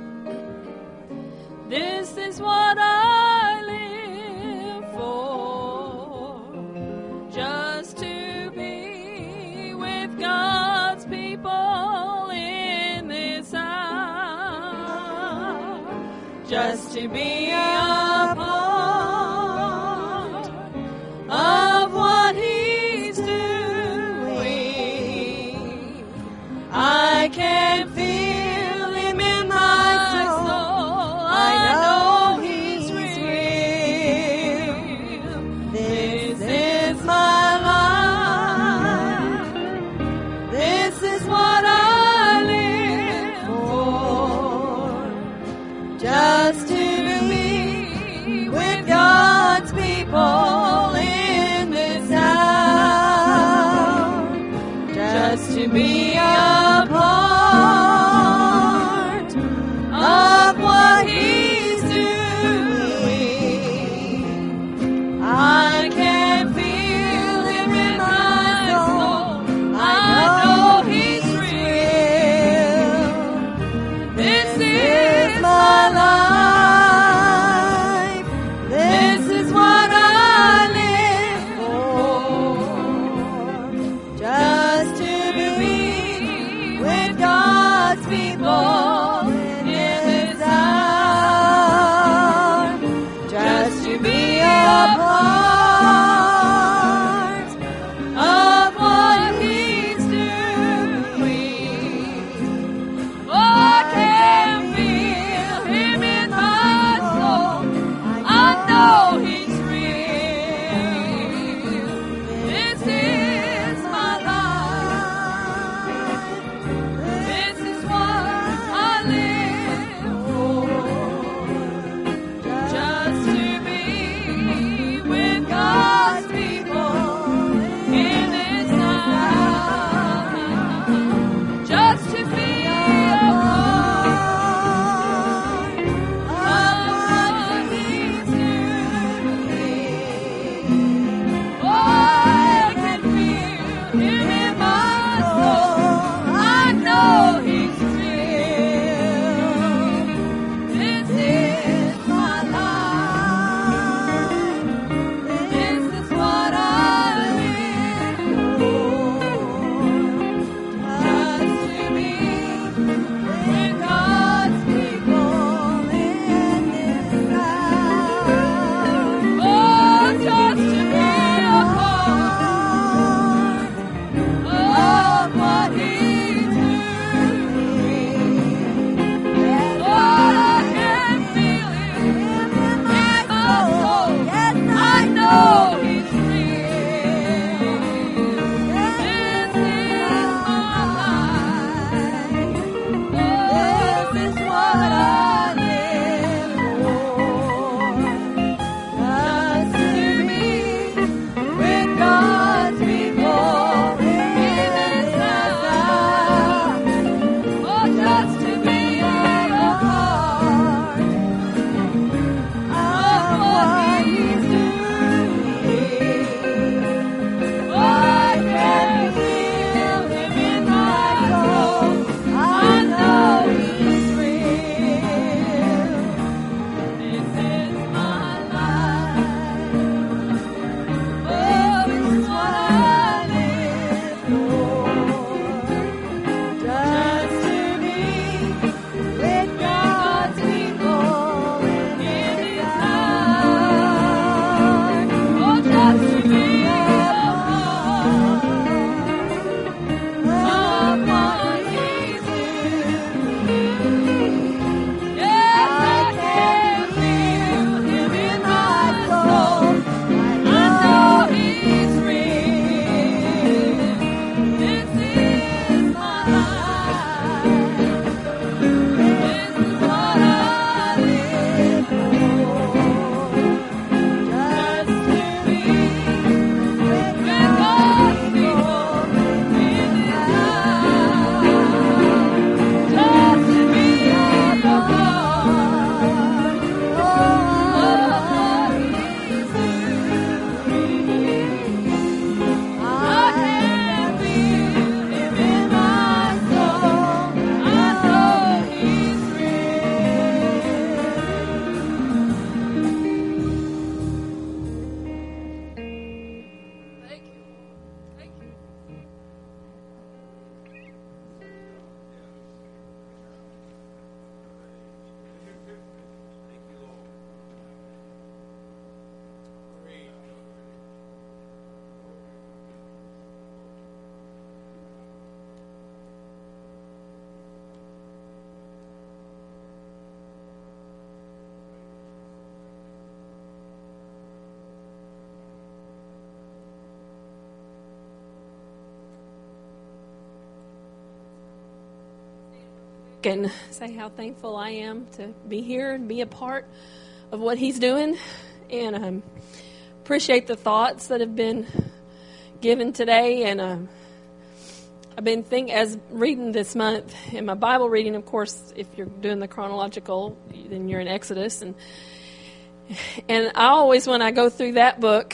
This is what I live for. Just to be with God's people in this hour. Just to be a part of what He's doing. I can feel Him in my soul. I know He's real. This is my life. This is what I live for. Just to be with God's people in this hour. Just to be a part and say how thankful I am to be here and be a part of what He's doing. And um, appreciate the thoughts that have been given today. And um, I've been think as reading this month in my Bible reading. Of course, if you're doing the chronological, then you're in Exodus. And and I always, when I go through that book,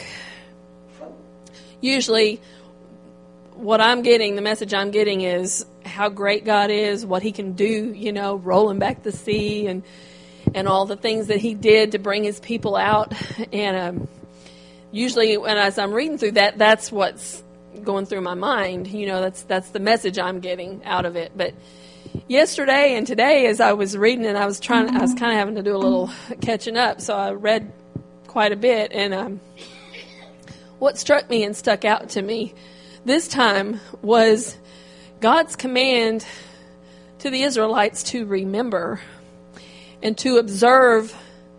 usually what I'm getting, the message I'm getting is how great God is, what He can do, you know, rolling back the sea and and all the things that He did to bring His people out. And um, usually when as I'm reading through that, that's what's going through my mind. You know, that's that's the message I'm getting out of it. But yesterday and today, as I was reading and I was trying, I was kind of having to do a little catching up. So I read quite a bit. And um, what struck me and stuck out to me this time was God's command to the Israelites to remember and to observe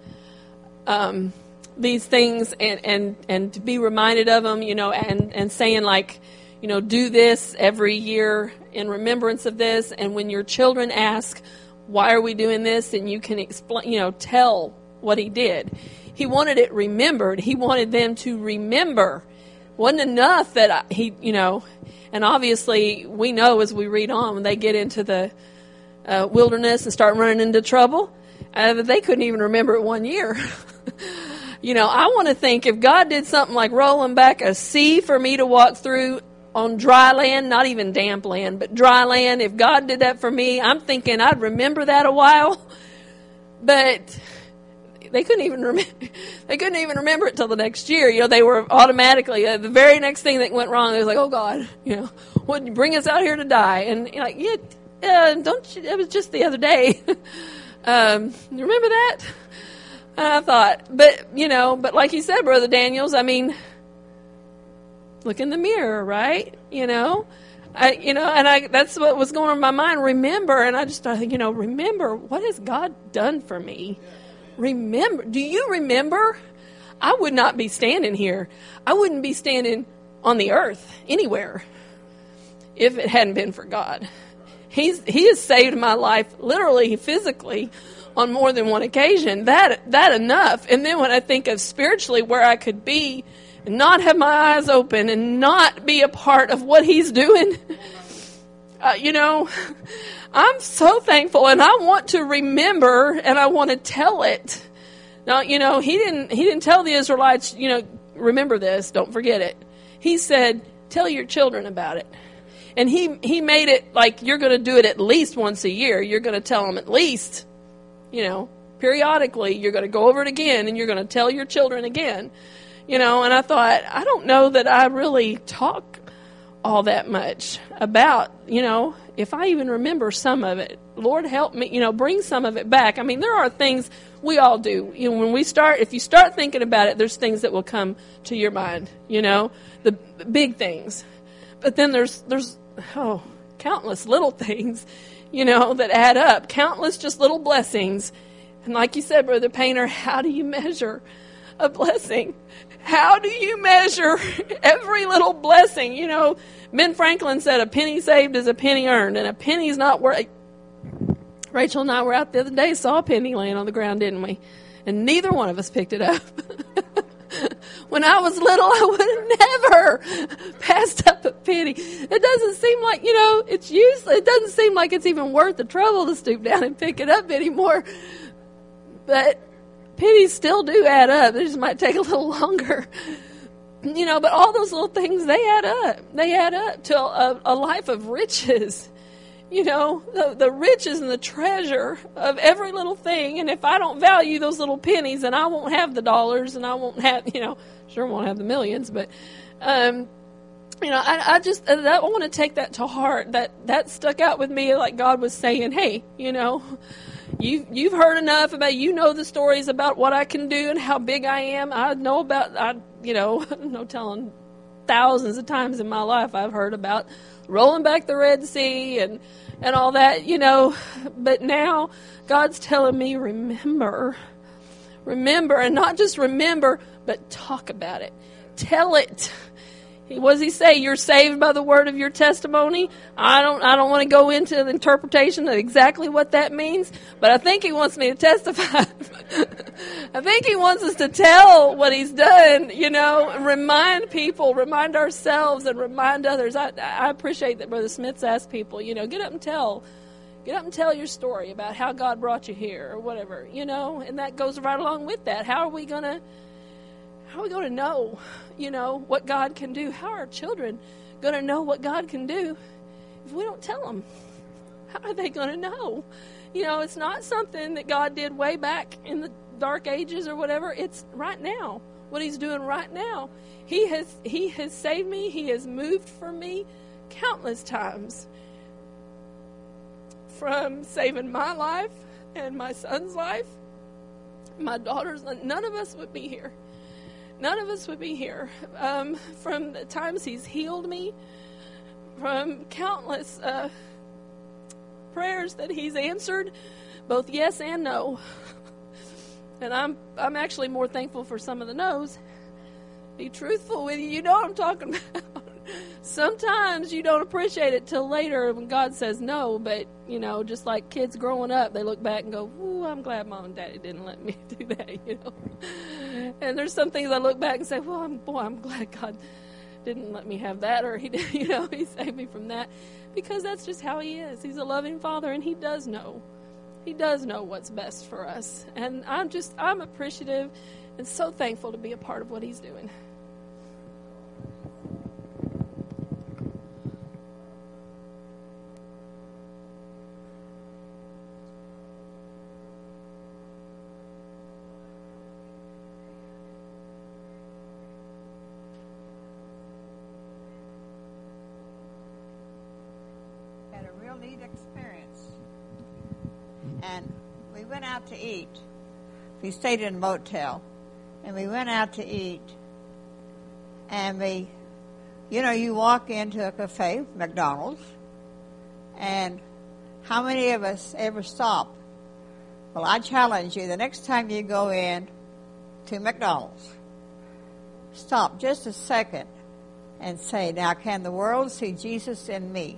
um, these things and, and, and to be reminded of them, you know, and, and saying like, you know, do this every year in remembrance of this. And when your children ask, why are we doing this? And you can explain, you know, tell what He did. He wanted it remembered. He wanted them to remember. Wasn't enough that I, he, you know, and obviously we know as we read on, when they get into the uh, wilderness and start running into trouble, uh, they couldn't even remember it one year. You know, I want to think if God did something like rolling back a sea for me to walk through on dry land, not even damp land, but dry land, if God did that for me, I'm thinking I'd remember that a while. But they couldn't even remember. They couldn't even remember it till the next year. You know, they were automatically uh, the very next thing that went wrong. They was like, "Oh God, you know, would you bring us out here to die?" And you're like, "Yeah, uh, don't you? It was just the other day." um, you remember that? And I thought, but you know, but like you said, Brother Daniels, I mean, look in the mirror, right? You know, I, you know, and I, that's what was going on in my mind. Remember, and I just started, you know, remember, what has God done for me? Remember, do you remember? I would not be standing here. I wouldn't be standing on the earth anywhere if it hadn't been for God. He's, he has saved my life literally, physically, on more than one occasion. That, that enough. And then when I think of spiritually where I could be and not have my eyes open and not be a part of what He's doing, uh, you know, I'm so thankful, and I want to remember, and I want to tell it. Now, you know, he didn't he didn't tell the Israelites, you know, remember this, don't forget it. He said, tell your children about it. And he, he made it like you're going to do it at least once a year. You're going to tell them at least, you know, periodically. You're going to go over it again, and you're going to tell your children again. You know, and I thought, I don't know that I really talk all that much about, you know, if I even remember some of it. Lord, help me, you know, bring some of it back. I mean, there are things we all do. You know, when we start, if you start thinking about it, there's things that will come to your mind, you know, the big things. But then there's, there's, oh, countless little things, you know, that add up. Countless just little blessings. And like you said, Brother Painter, how do you measure a blessing? How do you measure every little blessing? You know, Ben Franklin said a penny saved is a penny earned, and a penny's not worth. Rachel and I were out the other day, saw a penny laying on the ground, didn't we? And neither one of us picked it up. When I was little, I would have never passed up a penny. It doesn't seem like, you know, it's useless. It doesn't seem like it's even worth the trouble to stoop down and pick it up anymore. But pennies still do add up. They just might take a little longer. You know, but all those little things, they add up. They add up to a, a life of riches. You know, the, the riches and the treasure of every little thing. And if I don't value those little pennies, then I won't have the dollars, and I won't have, you know, sure won't have the millions. But, um, you know, I, I just, I want to take that to heart. That, that stuck out with me, like God was saying, hey, you know, You, you've heard enough about, you know the stories about what I can do and how big I am. I know about, I, you know, no telling thousands of times in my life I've heard about rolling back the Red Sea and, and all that, you know. But now God's telling me, remember, remember, and not just remember, but talk about it. Tell it. He, what does he say? You're saved by the word of your testimony. I don't. I don't want to go into the interpretation of exactly what that means, but I think he wants me to testify. I think he wants us to tell what he's done. You know, and remind people, remind ourselves, and remind others. I, I appreciate that Brother Smith's asked people. You know, get up and tell. Get up and tell your story about how God brought you here, or whatever. You know, and that goes right along with that. How are we gonna? How are we going to know, you know, what God can do? How are our children going to know what God can do if we don't tell them? How are they going to know? You know, it's not something that God did way back in the dark ages or whatever. It's right now, what he's doing right now. He has he has saved me. He has moved for me countless times, from saving my life and my son's life, my daughter's. None of us would be here. None of us would be here. Um, from the times he's healed me, from countless uh, prayers that he's answered, both yes and no. And I'm I'm actually more thankful for some of the no's. Be truthful with you. You know what I'm talking about. Sometimes you don't appreciate it till later when God says no, but, you know, just like kids growing up, they look back and go, ooh, I'm glad Mom and Daddy didn't let me do that, you know. And there's some things I look back and say, well, I'm, boy, I'm glad God didn't let me have that, or he did, you know, he saved me from that, because that's just how he is. He's a loving Father, and he does know. He does know what's best for us. And I'm just, I'm appreciative and so thankful to be a part of what he's doing. Neat experience. And we went out to eat. We stayed in a motel, and we went out to eat. And we, you know, you walk into a cafe, McDonald's, and how many of us ever stop? Well, I challenge you, the next time you go in to McDonald's, stop just a second and say, now, can the world see Jesus in me?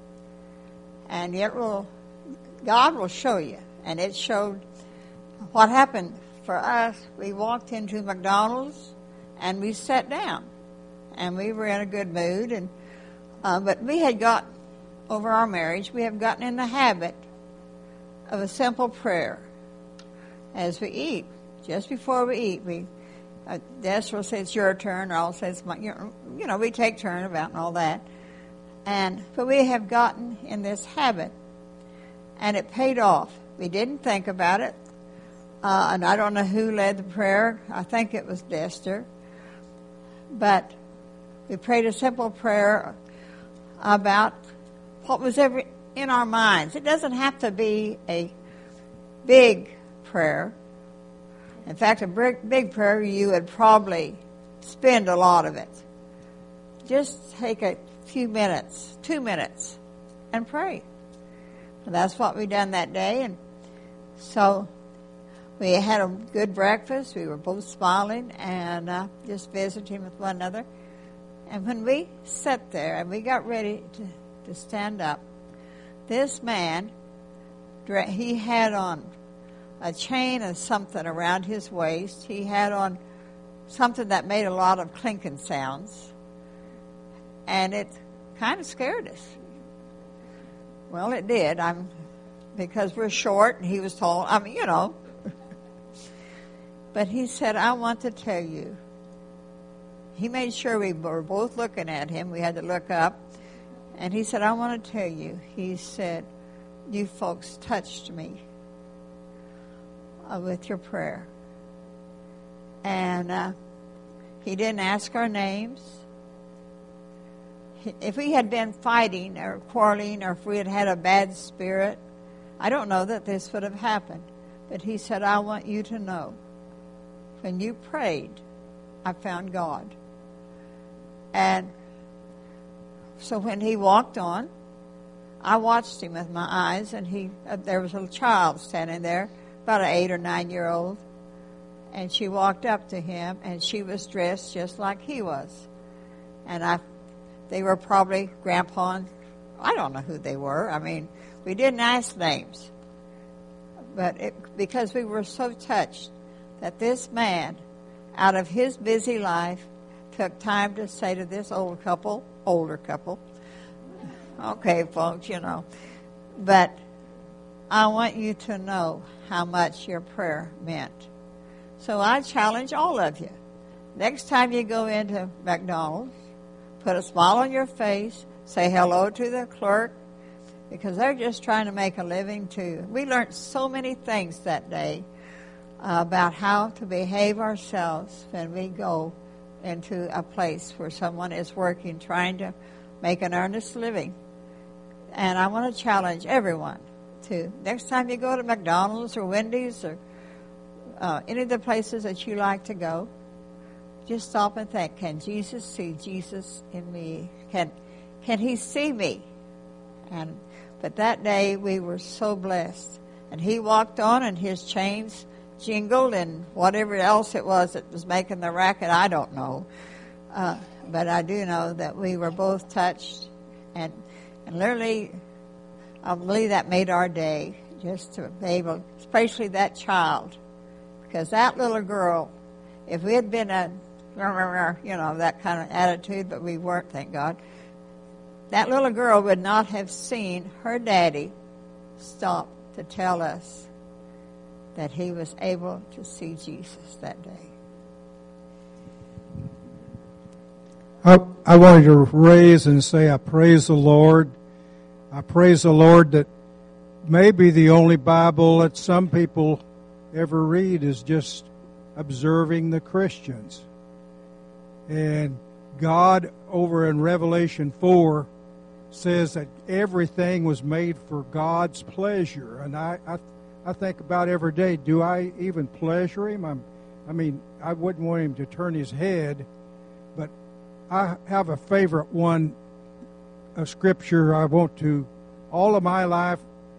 And it will, God will show you. And it showed what happened for us. We walked into McDonald's and we sat down. And we were in a good mood. And uh, but we had got, over our marriage, we have gotten in the habit of a simple prayer as we eat. Just before we eat, we, uh, Des will say it's your turn, or I'll say it's my, you know, we take turn about and all that. And but we have gotten in this habit, and it paid off. We didn't think about it, uh, and I don't know who led the prayer. I think it was Dester. But we prayed a simple prayer about what was ever in our minds. It doesn't have to be a big prayer. In fact, a big, big prayer, you would probably spend a lot of it. Just take a few minutes, two minutes, and pray. And that's what we done that day. And so we had a good breakfast. We were both smiling and uh, just visiting with one another. And when we sat there and we got ready to, to stand up, this man, he had on a chain of something around his waist. He had on something that made a lot of clinking sounds. And it kind of scared us. Well, it did. I'm because we're short and he was tall. I mean, you know. But he said, I want to tell you. He made sure we were both looking at him. We had to look up. And he said, I want to tell you. He said, you folks touched me uh, with your prayer. And uh, he didn't ask our names. If we had been fighting or quarreling, or if we had had a bad spirit, I don't know that this would have happened. But he said, I want you to know, when you prayed, I found God. And so when he walked on, I watched him with my eyes, and he uh, there was a child standing there, about an eight or nine year old, and she walked up to him, and she was dressed just like he was. And I, they were probably Grandpa and I don't know who they were. I mean, we didn't ask names. But it, because we were so touched that this man, out of his busy life, took time to say to this old couple, older couple, okay, folks, you know, but I want you to know how much your prayer meant. So I challenge all of you. Next time you go into McDonald's, put a smile on your face, say hello to the clerk, because they're just trying to make a living too. We learned so many things that day uh, about how to behave ourselves when we go into a place where someone is working, trying to make an earnest living. And I want to challenge everyone to, next time you go to McDonald's or Wendy's or uh, any of the places that you like to go, just stop and think, can Jesus see Jesus in me? Can can he see me? And but that day we were so blessed. And he walked on and his chains jingled and whatever else it was that was making the racket, I don't know. Uh, but I do know that we were both touched. And, and literally, I believe that made our day, just to be able, especially that child. Because that little girl, if we had been a, you know, that kind of attitude, but we weren't, thank God, that little girl would not have seen her daddy stop to tell us that he was able to see Jesus that day. I, I wanted to raise and say I praise the Lord. I praise the Lord that maybe the only Bible that some people ever read is just observing the Christians. And God over in Revelation four says that everything was made for God's pleasure. And I, I, I think about every day, do I even pleasure him? I'm, I mean, I wouldn't want him to turn his head, but I have a favorite one, a scripture I want to, all of my life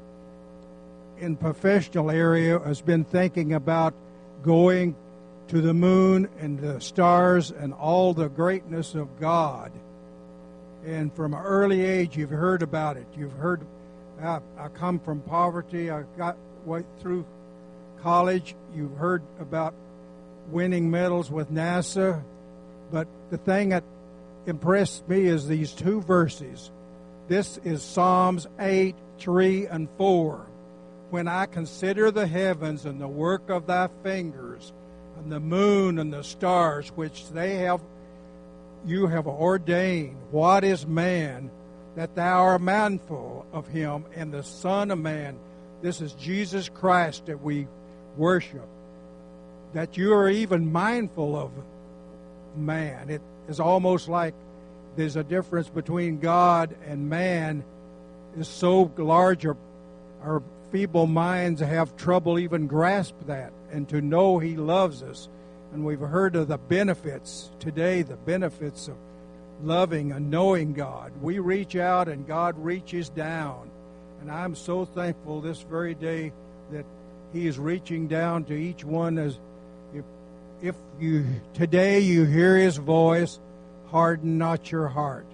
in professional area has been thinking about going to the moon and the stars and all the greatness of God. And from an early age, you've heard about it. You've heard, I, I come from poverty. I got went through college. You've heard about winning medals with NASA. But the thing that impressed me is these two verses. This is Psalms eight, three, and four. When I consider the heavens and the work of thy fingers, and the moon and the stars which they have you have ordained, what is man that thou art mindful of him, and the Son of Man? This is Jesus Christ that we worship. That you are even mindful of man. It is almost like there's a difference between God and man is so large, our, our feeble minds have trouble even grasp that, and to know he loves us. And we've heard of the benefits today, the benefits of loving and knowing God. We reach out and God reaches down. And I'm so thankful this very day that he is reaching down to each one. As if, if you today you hear his voice, harden not your heart.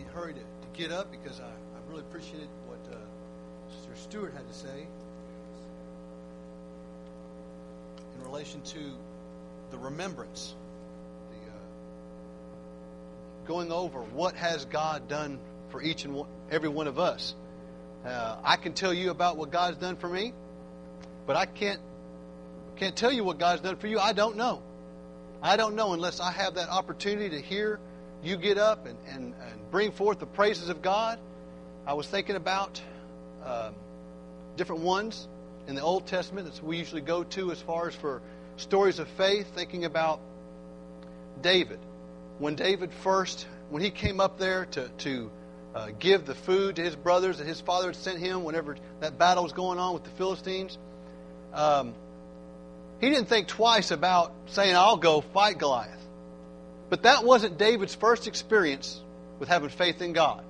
Hurry to, to get up because I, I really appreciated what uh, Sister Stewart had to say in relation to the remembrance, the uh, going over what has God done for each and one, every one of us. Uh, I can tell you about what God's done for me, but I can't can't tell you what God's done for you. I don't know. I don't know unless I have that opportunity to hear you get up and, and, and bring forth the praises of God. I was thinking about um, different ones in the Old Testament that we usually go to as far as for stories of faith, thinking about David. When David first, when he came up there to, to uh, give the food to his brothers that his father had sent him whenever that battle was going on with the Philistines, um, he didn't think twice about saying, I'll go fight Goliath. But that wasn't David's first experience with having faith in God.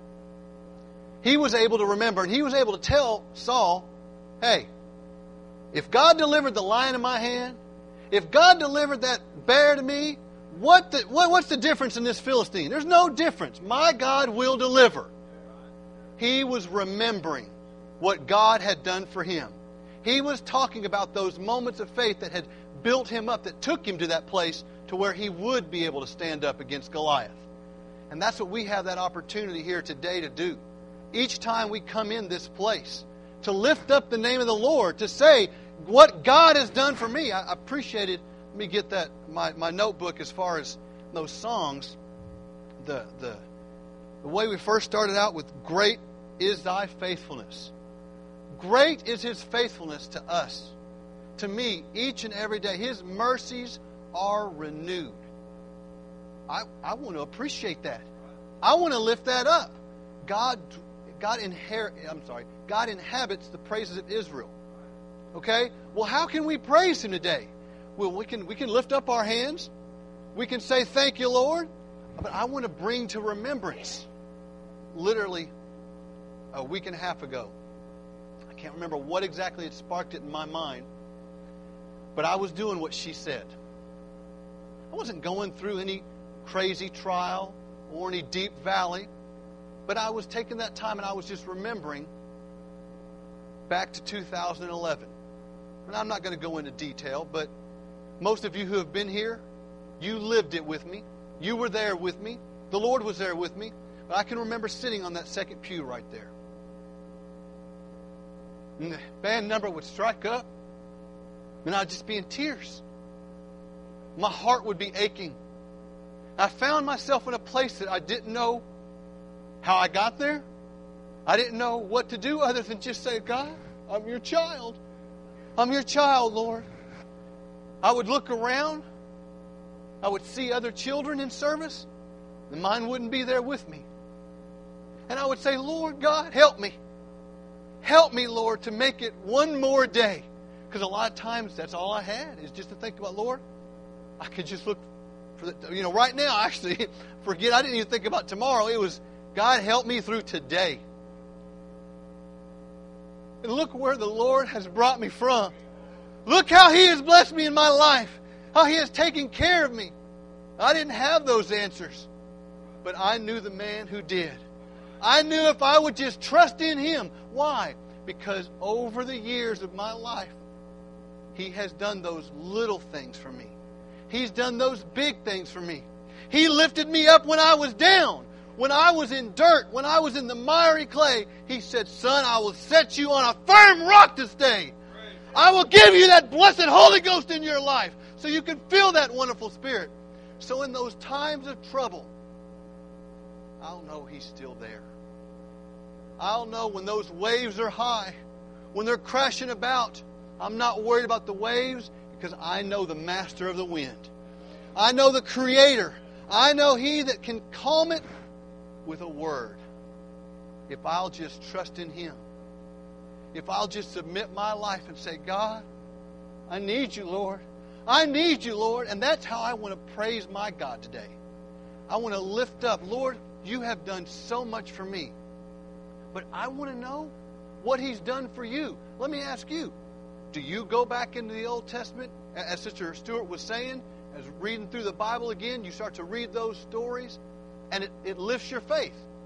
He was able to remember, and he was able to tell Saul, hey, if God delivered the lion in my hand, if God delivered that bear to me, what, the, what what's the difference in this Philistine? There's no difference. My God will deliver. He was remembering what God had done for him. He was talking about those moments of faith that had built him up, that took him to that place to where he would be able to stand up against Goliath. And that's what we have that opportunity here today to do. Each time we come in this place, to lift up the name of the Lord, to say what God has done for me. I appreciated, let me get that my, my notebook as far as those songs. The, the, the way we first started out with, great is thy faithfulness. Great is His faithfulness to us, to me, each and every day. His mercies are renewed. I, I want to appreciate that. I want to lift that up. God, God inherit. I'm sorry. God inhabits the praises of Israel. Okay. Well, how can we praise Him today? Well, we can we can lift up our hands. We can say, "Thank you, Lord." But I want to bring to remembrance, literally, a week and a half ago. I can't remember what exactly had sparked it in my mind, but I was doing what she said. I wasn't going through any crazy trial or any deep valley, but I was taking that time and I was just remembering back to two thousand eleven. And I'm not going to go into detail, but most of you who have been here, you lived it with me. You were there with me. The Lord was there with me. But I can remember sitting on that second pew right there. And the band number would strike up, and I'd just be in tears. My heart would be aching. I found myself in a place that I didn't know how I got there. I didn't know what to do other than just say, God, I'm your child. I'm your child, Lord. I would look around. I would see other children in service, and mine wouldn't be there with me. And I would say, Lord God, help me. Help me, Lord, to make it one more day. Because a lot of times that's all I had is just to think about, Lord, I could just look for the, you know, right now, actually, forget, I didn't even think about tomorrow. It was, God, help me through today. And look where the Lord has brought me from. Look how He has blessed me in my life. How He has taken care of me. I didn't have those answers, but I knew the man who did. I knew if I would just trust in Him. Why? Because over the years of my life, He has done those little things for me. He's done those big things for me. He lifted me up when I was down. When I was in dirt, when I was in the miry clay, He said, son, I will set you on a firm rock to stay. I will give you that blessed Holy Ghost in your life so you can feel that wonderful Spirit. So in those times of trouble, I'll know He's still there. I'll know when those waves are high, when they're crashing about, I'm not worried about the waves because I know the master of the wind. I know the Creator. I know He that can calm it with a word. If I'll just trust in Him. If I'll just submit my life and say, God, I need you, Lord. I need you, Lord. And that's how I want to praise my God today. I want to lift up, Lord, you have done so much for me. But I want to know what He's done for you. Let me ask you, do you go back into the Old Testament, as Sister Stewart was saying, as reading through the Bible again, you start to read those stories, and it, it lifts your faith.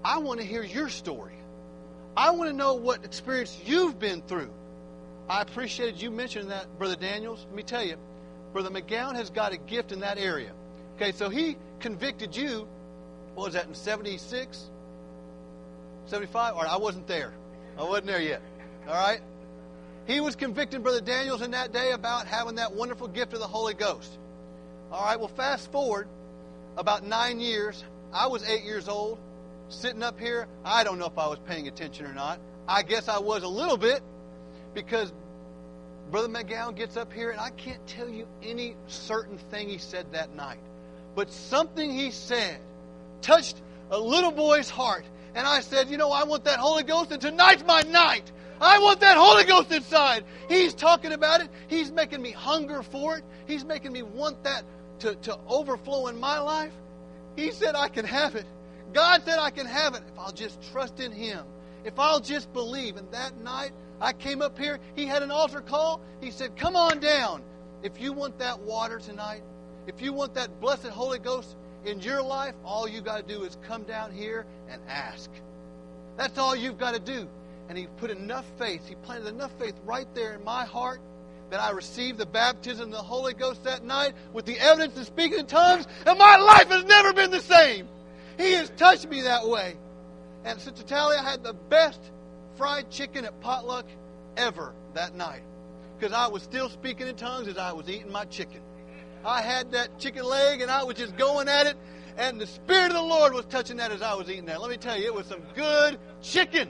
I want to hear your story. I want to know what experience you've been through. I appreciated you mentioning that, Brother Daniels. Let me tell you, Brother McGowan has got a gift in that area. Okay, so he convicted you, what was that, in seventy-six? seventy-five? All right, I wasn't there. I wasn't there yet. All right? He was convicting Brother Daniels in that day about having that wonderful gift of the Holy Ghost. All right, well, fast forward about nine years. I was eight years old, sitting up here. I don't know if I was paying attention or not. I guess I was a little bit, because Brother McGowan gets up here, and I can't tell you any certain thing he said that night. But something he said touched a little boy's heart. And I said, you know, I want that Holy Ghost, and tonight's my night. I want that Holy Ghost inside. He's talking about it. He's making me hunger for it. He's making me want that to, to overflow in my life. He said I can have it. God said I can have it if I'll just trust in Him. If I'll just believe. And that night, I came up here. He had an altar call. He said, come on down. If you want that water tonight, if you want that blessed Holy Ghost in your life, all you got to do is come down here and ask. That's all you've got to do. And he put enough faith, he planted enough faith right there in my heart that I received the baptism of the Holy Ghost that night with the evidence of speaking in tongues, and my life has never been the same. He has touched me that way. And Sister Talia, I had the best fried chicken at potluck ever that night, because I was still speaking in tongues as I was eating my chicken. I had that chicken leg, and I was just going at it, and the Spirit of the Lord was touching that as I was eating that. Let me tell you, it was some good chicken.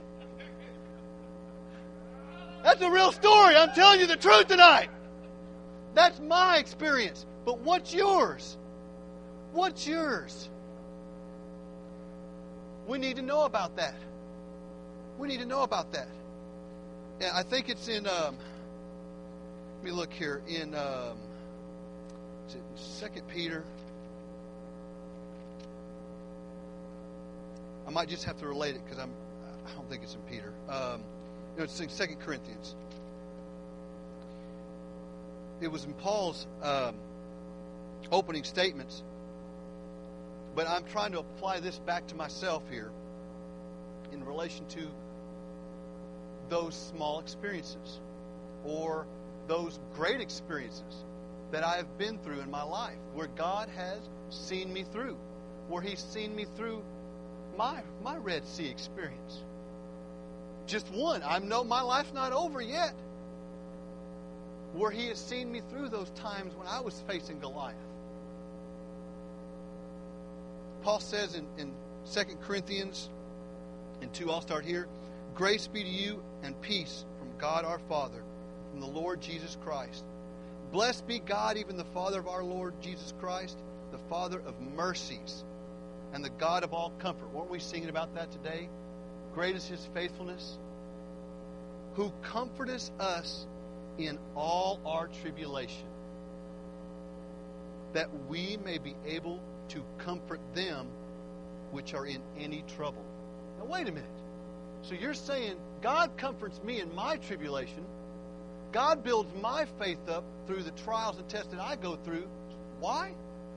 That's a real story. I'm telling you the truth tonight. That's my experience. But what's yours? What's yours? We need to know about that. We need to know about that. And I think it's in, um, let me look here, in um, is it Second Peter. I might just have to relate it because I'm, I don't think it's in Peter. Um, no, it's in Second Corinthians. It was in Paul's um, opening statements, but I'm trying to apply this back to myself here in relation to those small experiences or those great experiences that I have been through in my life, where God has seen me through, where He's seen me through my my Red Sea experience. Just one. I know my life's not over yet. Where He has seen me through those times when I was facing Goliath. Paul says in, in Second Corinthians, and two, I'll start here. Grace be to you and peace from God our Father, from the Lord Jesus Christ. Blessed be God, even the Father of our Lord Jesus Christ, the Father of mercies, and the God of all comfort. Weren't we singing about that today? Great is His faithfulness. Who comforteth us in all our tribulation, that we may be able to comfort them which are in any trouble. Now wait a minute. So you're saying God comforts me in my tribulation. God builds my faith up through the trials and tests that I go through. Why?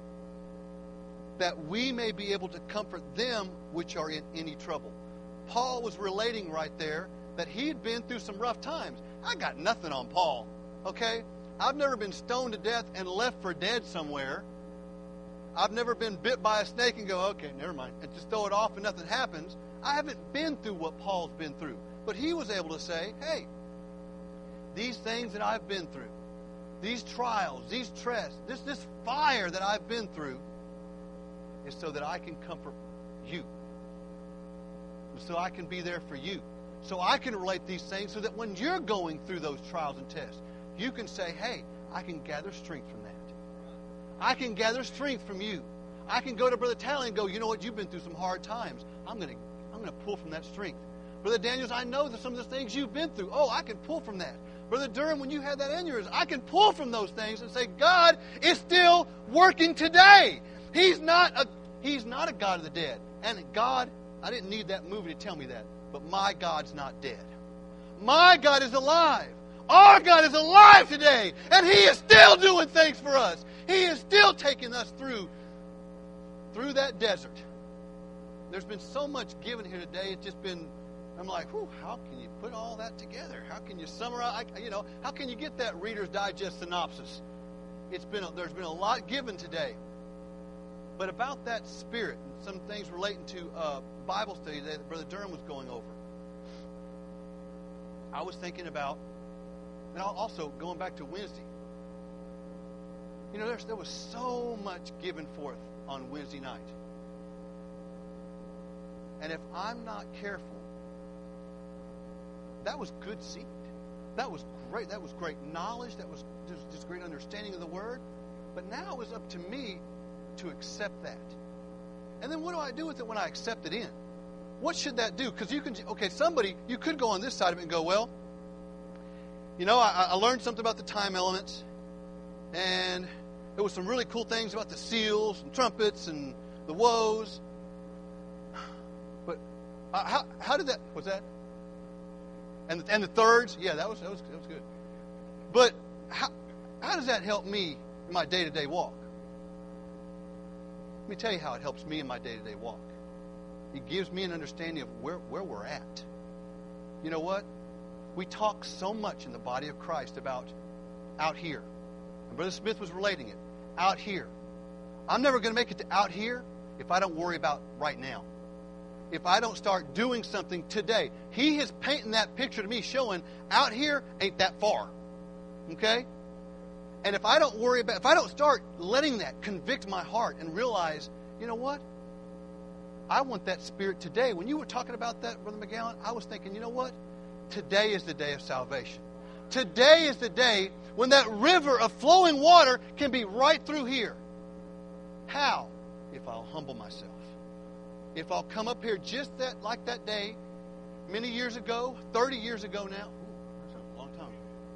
That we may be able to comfort them which are in any trouble. Paul was relating right there that he had been through some rough times. I got nothing on Paul, okay? I've never been stoned to death and left for dead somewhere. I've never been bit by a snake and go, okay, never mind, and just throw it off and nothing happens. I haven't been through what Paul's been through. But he was able to say, hey, these things that I've been through, these trials, these tests, this, this fire that I've been through is so that I can comfort you. So I can be there for you. So I can relate these things so that when you're going through those trials and tests, you can say, hey, I can gather strength from that. I can gather strength from you. I can go to Brother Talley and go, you know what, you've been through some hard times. I'm going to I'm going to pull from that strength. Brother Daniels, I know that some of the things you've been through. Oh, I can pull from that. Brother Durham, when you had that aneurysm, I can pull from those things and say, God is still working today. He's not a He's not a God of the dead. And God, I didn't need that movie to tell me that, but my God's not dead. My God is alive. Our God is alive today, and He is still doing things for us. He is still taking us through, through that desert. there's been so much given here today. It's just been, I'm like, whew, how can you put all that together? How can you summarize? I, you know, how can you get that Reader's Digest synopsis? It's been a, there's been a lot given today. But about that spirit and some things relating to uh, Bible study that Brother Durham was going over, I was thinking about, and also going back to Wednesday. You know, there's, there was so much given forth on Wednesday night. And if I'm not careful, that was good seed. That was great. That was great knowledge. That was just, just great understanding of the Word. But now it was up to me to accept that. And then what do I do with it when I accept it in? What should that do? Because you can, okay, somebody, you could go on this side of it and go, well, you know, I, I learned something about the time elements, and there was some really cool things about the seals and trumpets and the woes. But uh, how how did that? What's that? And the, and the thirds? Yeah, that was that was that was good. But how how does that help me in my day to day walk? Let me tell you how it helps me in my day to day walk. It gives me an understanding of where where we're at. You know what? We talk so much in the body of Christ about out here. And Brother Smith was relating it. Out here. I'm never going to make it to out here if I don't worry about right now. If I don't start doing something today. He is painting that picture to me showing out here ain't that far. Okay? And if I don't worry about, if I don't start letting that convict my heart and realize, you know what? I want that spirit today. When you were talking about that, Brother McGowan, I was thinking, you know what? Today is the day of salvation. Today is the day when that river of flowing water can be right through here. How? If I'll humble myself. If I'll come up here just that, like that day, many years ago, thirty years ago now. Ooh, that's a long time.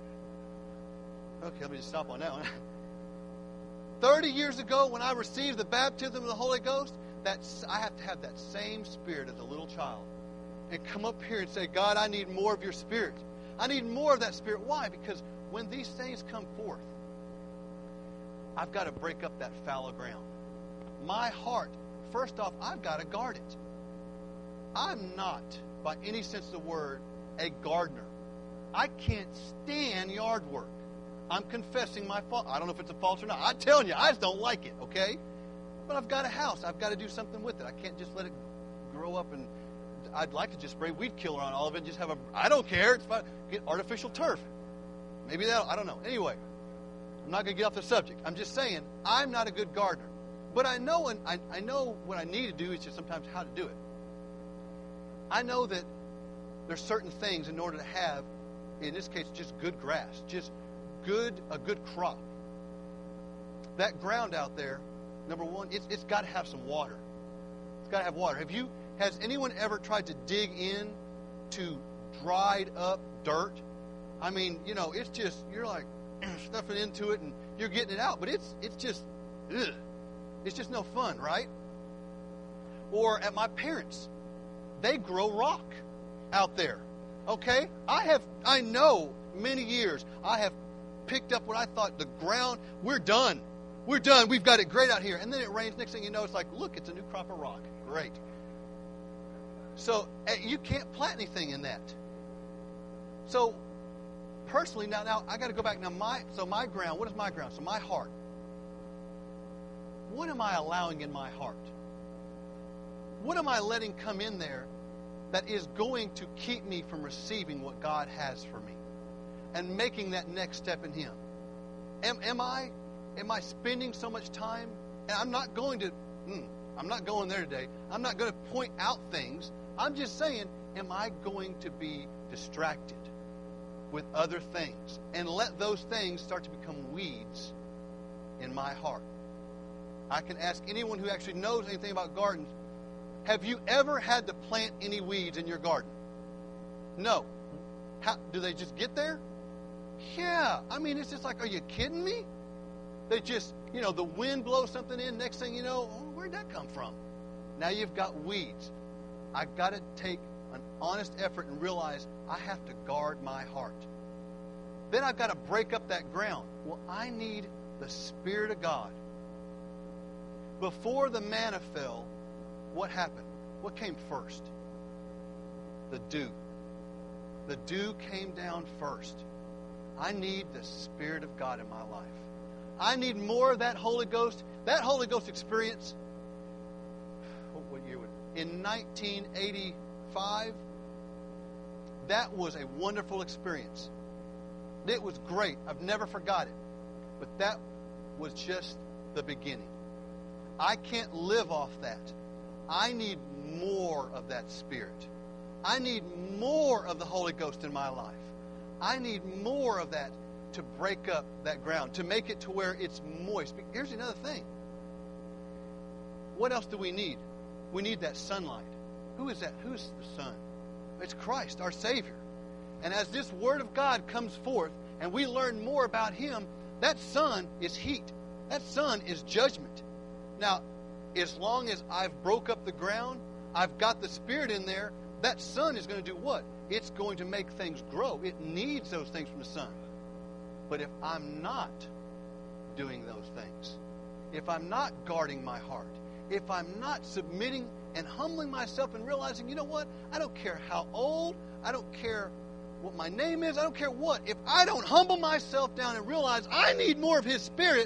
Okay, let me just stop on that one. thirty years ago when I received the baptism of the Holy Ghost, that's, I have to have that same spirit as a little child. And come up here and say, God, I need more of your spirit. I need more of that spirit. Why? Because when these things come forth, I've got to break up that fallow ground. My heart, first off, I've got to guard it. I'm not, by any sense of the word, a gardener. I can't stand yard work. I'm confessing my fault. I don't know if it's a fault or not. I'm telling you, I just don't like it, okay? But I've got a house. I've got to do something with it. I can't just let it grow up and I'd like to just spray weed killer on all of it and just have a, I don't care, it's fine. Get artificial turf. Maybe that, I don't know. Anyway, I'm not going to get off the subject. I'm just saying, I'm not a good gardener. But I know, and I, I know what I need to do is just sometimes how to do it. I know that there's certain things in order to have, in this case, just good grass, just good, a good crop. That ground out there, number one, it's, it's got to have some water. It's got to have water. Have you, has anyone ever tried to dig in to dried up dirt? I mean, you know, it's just, you're like stuffing into it and you're getting it out, but it's it's just, ugh. It's just no fun, right? Or at my parents, they grow rock out there. Okay? I have, I know many years, I have picked up what I thought the ground, we're done. We're done. We've got it great out here. And then it rains. Next thing you know, it's like, look, it's a new crop of rock. Great. So you can't plant anything in that. So personally, now, now I got to go back. Now, my so my ground, what is my ground? So my heart. What am I allowing in my heart? What am I letting come in there that is going to keep me from receiving what God has for me and making that next step in Him? Am, am I am I spending so much time? And I'm not going to, mm, I'm not going there today. I'm not going to point out things. I'm just saying, am I going to be distracted with other things and let those things start to become weeds in my heart? I can ask anyone who actually knows anything about gardens, have you ever had to plant any weeds in your garden? No. How, do they just get there? Yeah. I mean, it's just like, are you kidding me? They just, you know, the wind blows something in, next thing you know, oh, where'd that come from? Now you've got weeds. I've got to take an honest effort and realize I have to guard my heart. Then I've got to break up that ground. Well, I need the Spirit of God. Before the manna fell, what happened? What came first? The dew. The dew came down first. I need the Spirit of God in my life. I need more of that Holy Ghost. That Holy Ghost experience, what year was it? In nineteen eighty-five, that was a wonderful experience. It was great. I've never forgot it. But that was just the beginning. I can't live off that. I need more of that Spirit. I need more of the Holy Ghost in my life. I need more of that to break up that ground, to make it to where it's moist. But here's another thing. What else do we need? We need that sunlight. Who is that? Who's the sun? It's Christ, our Savior. And as this Word of God comes forth and we learn more about Him, that sun is heat. That sun is judgment. Now, as long as I've broke up the ground, I've got the Spirit in there, that sun is going to do what? It's going to make things grow. It needs those things from the sun. But if I'm not doing those things, if I'm not guarding my heart, if I'm not submitting and humbling myself and realizing, you know what? I don't care how old, I don't care what my name is, I don't care what. If I don't humble myself down and realize I need more of His Spirit,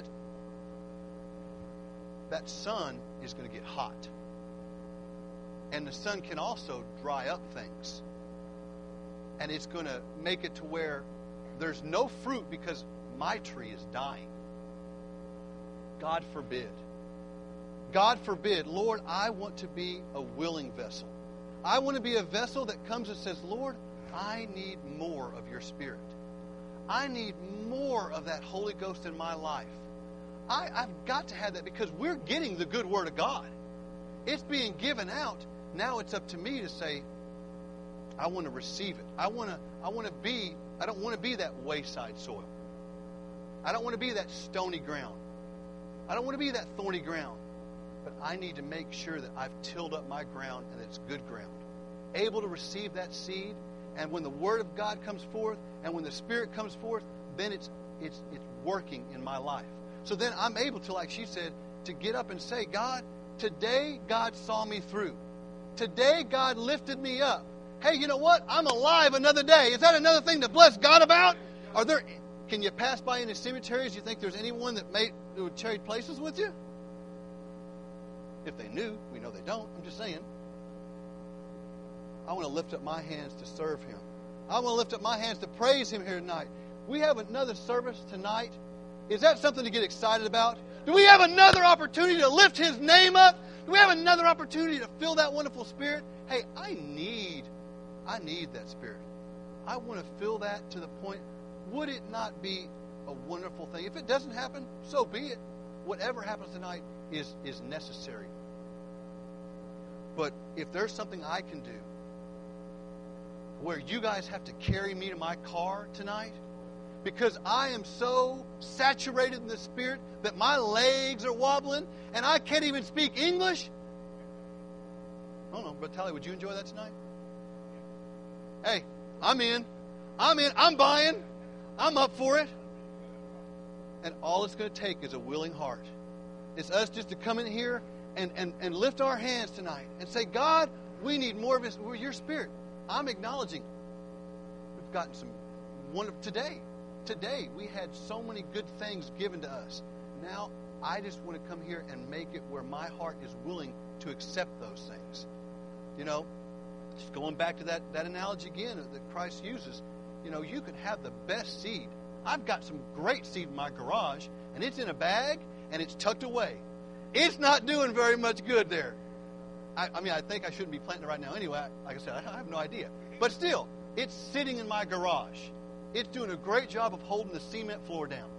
that sun is going to get hot. And the sun can also dry up things. And it's going to make it to where there's no fruit because my tree is dying. God forbid. God forbid. Lord, I want to be a willing vessel. I want to be a vessel that comes and says, Lord, I need more of your Spirit. I need more of that Holy Ghost in my life. I, I've got to have that because we're getting the good Word of God. It's being given out. Now it's up to me to say, I want to receive it. I want to I want to be, I don't want to be that wayside soil. I don't want to be that stony ground. I don't want to be that thorny ground. But I need to make sure that I've tilled up my ground and it's good ground. Able to receive that seed, and when the Word of God comes forth, and when the Spirit comes forth, then it's it's it's working in my life. So then I'm able to, like she said, to get up and say, God, today God saw me through. Today God lifted me up. Hey, you know what? I'm alive another day. Is that another thing to bless God about? Are there? Can you pass by any cemeteries? You think there's anyone that made that would trade places with you? If they knew, we know they don't. I'm just saying. I want to lift up my hands to serve Him. I want to lift up my hands to praise Him here tonight. We have another service tonight. Is that something to get excited about? Do we have another opportunity to lift His name up? Do we have another opportunity to feel that wonderful Spirit? Hey, I need, I need that Spirit. I want to feel that to the point, would it not be a wonderful thing? If it doesn't happen, so be it. Whatever happens tonight is, is necessary. But if there's something I can do where you guys have to carry me to my car tonight because I am so saturated in the Spirit that my legs are wobbling and I can't even speak English. I don't know, Brother Tally, would you enjoy that tonight? Hey, I'm in. I'm in. I'm buying. I'm up for it. And all it's going to take is a willing heart. It's us just to come in here and, and, and lift our hands tonight and say, God, we need more of His, your Spirit. I'm acknowledging we've gotten some wonderful today. Today we had so many good things given to us. Now I just want to come here and make it where my heart is willing to accept those things. You know, just going back to that, that analogy again that Christ uses. You know, you can have the best seed. I've got some great seed in my garage, and it's in a bag, and it's tucked away. It's not doing very much good there. I, I mean, I think I shouldn't be planting it right now anyway. Like I said, I have no idea. But still, it's sitting in my garage. It's doing a great job of holding the cement floor down.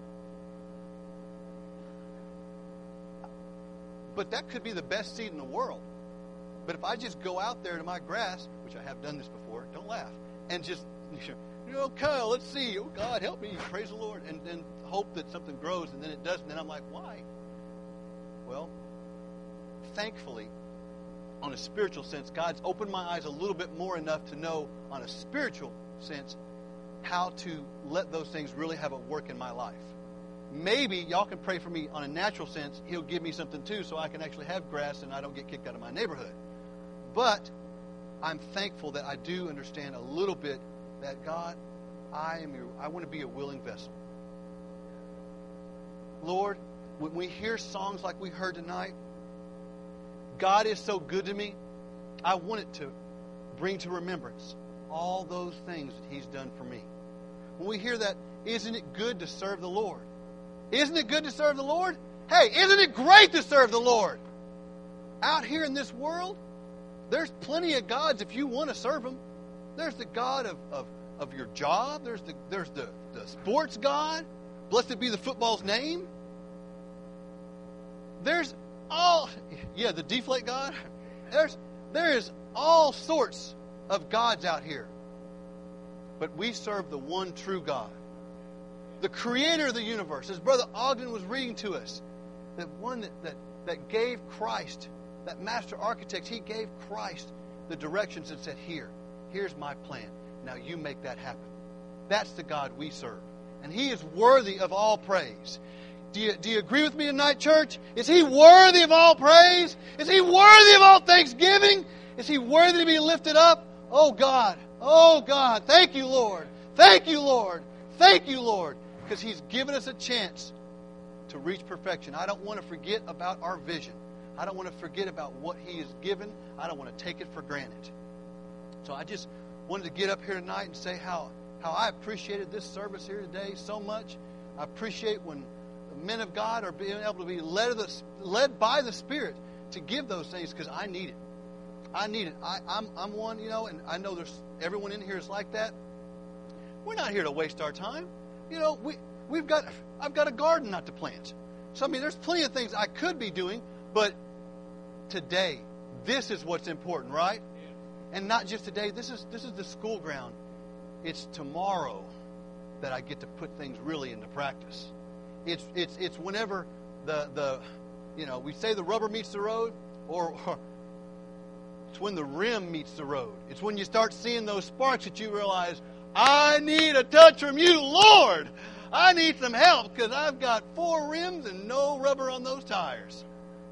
But that could be the best seed in the world. But if I just go out there to my grass, which I have done this before, don't laugh, and just, you know, Kyle, let's see. Oh, God, help me. Praise the Lord. And then hope that something grows, and then it doesn't. And then I'm like, why? Well, thankfully, on a spiritual sense, God's opened my eyes a little bit more enough to know, on a spiritual sense, how to let those things really have a work in my life. Maybe y'all can pray for me on a natural sense. He'll give me something too so I can actually have grass and I don't get kicked out of my neighborhood. But I'm thankful that I do understand a little bit that, God, I am your, I want to be a willing vessel. Lord, when we hear songs like we heard tonight, God is so good to me, I want it to bring to remembrance all those things that He's done for me. When we hear that, isn't it good to serve the Lord? Isn't it good to serve the Lord? Hey, isn't it great to serve the Lord? Out here in this world, there's plenty of gods if you want to serve them. There's the God of, of, of your job. There's the there's the, the sports God. Blessed be the football's name. There's all yeah, the deflate God. There's there is all sorts of gods out here. But we serve the one true God. The creator of the universe. As Brother Ogden was reading to us, the one that, that, that gave Christ, that master architect, he gave Christ the directions and said, here, here's my plan. Now you make that happen. That's the God we serve. And He is worthy of all praise. Do you, do you agree with me tonight, church? Is He worthy of all praise? Is He worthy of all thanksgiving? Is He worthy to be lifted up? Oh God, oh God, thank you, Lord. Thank you, Lord. Thank you, Lord. Because He's given us a chance to reach perfection. I don't want to forget about our vision. I don't want to forget about what He has given. I don't want to take it for granted. So I just wanted to get up here tonight and say how, how I appreciated this service here today so much. I appreciate when the men of God are being able to be led, of the, led by the Spirit to give those things, because I need it. I need it. I, I'm, I'm one, you know, and I know there's everyone in here is like that. We're not here to waste our time. You know, we, we've got, I've got a garden not to plant. So, I mean, there's plenty of things I could be doing, but today, this is what's important, right? And not just today. This is this is the school ground. It's tomorrow that I get to put things really into practice. It's it's it's whenever the the you know we say the rubber meets the road, or, or it's when the rim meets the road. It's when you start seeing those sparks that you realize, I need a touch from you, Lord. I need some help because I've got four rims and no rubber on those tires.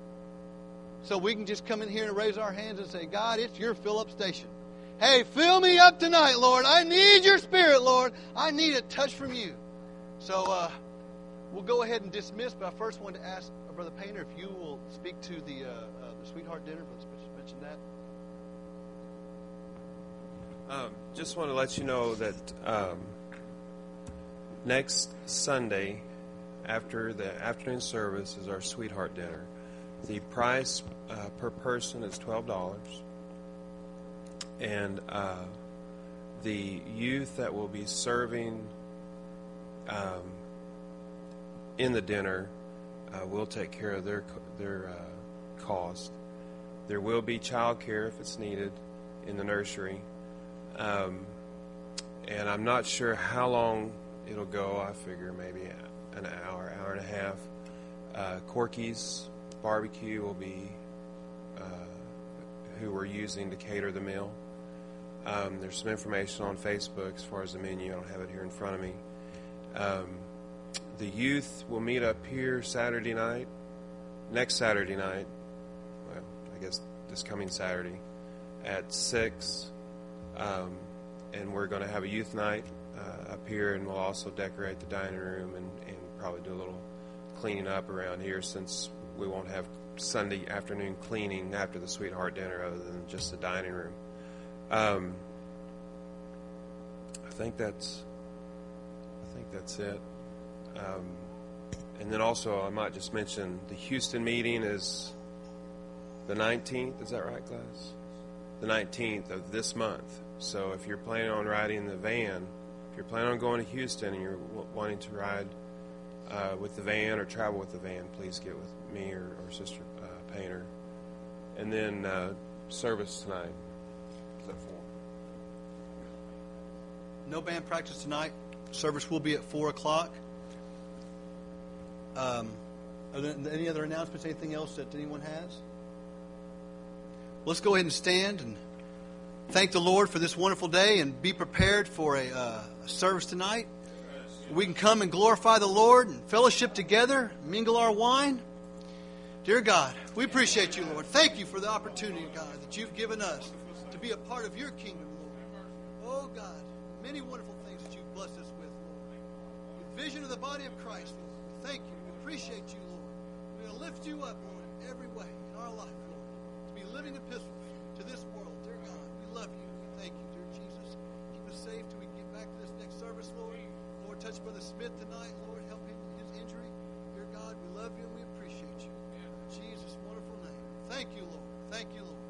So we can just come in here and raise our hands and say, God, it's your fill-up station. Hey, fill me up tonight, Lord. I need your Spirit, Lord. I need a touch from you. So uh, we'll go ahead and dismiss, but I first wanted to ask Brother Painter if you will speak to the, uh, uh, the Sweetheart Dinner. Let's mention that. Um, just want to let you know that um, next Sunday, after the afternoon service, is our Sweetheart Dinner. The price uh, per person is twelve dollars. And uh, the youth that will be serving um, in the dinner uh, will take care of their, their uh, cost. There will be child care if it's needed in the nursery. Um, and I'm not sure how long it'll go. I figure maybe an hour, hour and a half. Uh, Corky's Barbecue will be uh, who we're using to cater the meal. Um, there's some information on Facebook as far as the menu. I don't have it here in front of me. Um, the youth will meet up here Saturday night, next Saturday night, well, I guess this coming Saturday, at six. Um, and we're going to have a youth night uh, up here, and we'll also decorate the dining room and, and probably do a little cleaning up around here, since we won't have Sunday afternoon cleaning after the Sweetheart Dinner other than just the dining room. Um, I think that's I think that's it. Um, and then also I might just mention the Houston meeting is the nineteenth. Is that right, class? The nineteenth of this month. So if you're planning on riding the van, if you're planning on going to Houston and you're w- wanting to ride uh, with the van or travel with the van, please get with me or, or Sister uh, Painter. And then uh, service tonight. Is that four? No band practice tonight. Service will be at four o'clock. Um, are there any other announcements? Anything else that anyone has? Let's go ahead and stand and thank the Lord for this wonderful day, and be prepared for a, uh, a service tonight. We can come and glorify the Lord and fellowship together, mingle our wine. Dear God, we appreciate you, Lord. Thank you for the opportunity, God, that you've given us to be a part of your kingdom, Lord. Oh, God, many wonderful things that you've blessed us with, Lord. The vision of the body of Christ, Lord. We thank you. We appreciate you, Lord. We're going to lift you up, Lord, in every way in our life, Lord, to be living epistles to this world. Dear God, we love you. We thank you, dear Jesus. Keep us safe till we get back to this next service, Lord. Lord, touch Brother Smith tonight, Lord. Help him in his injury. Dear God, we love you and we appreciate you. In Jesus' wonderful name. Thank you, Lord. Thank you, Lord.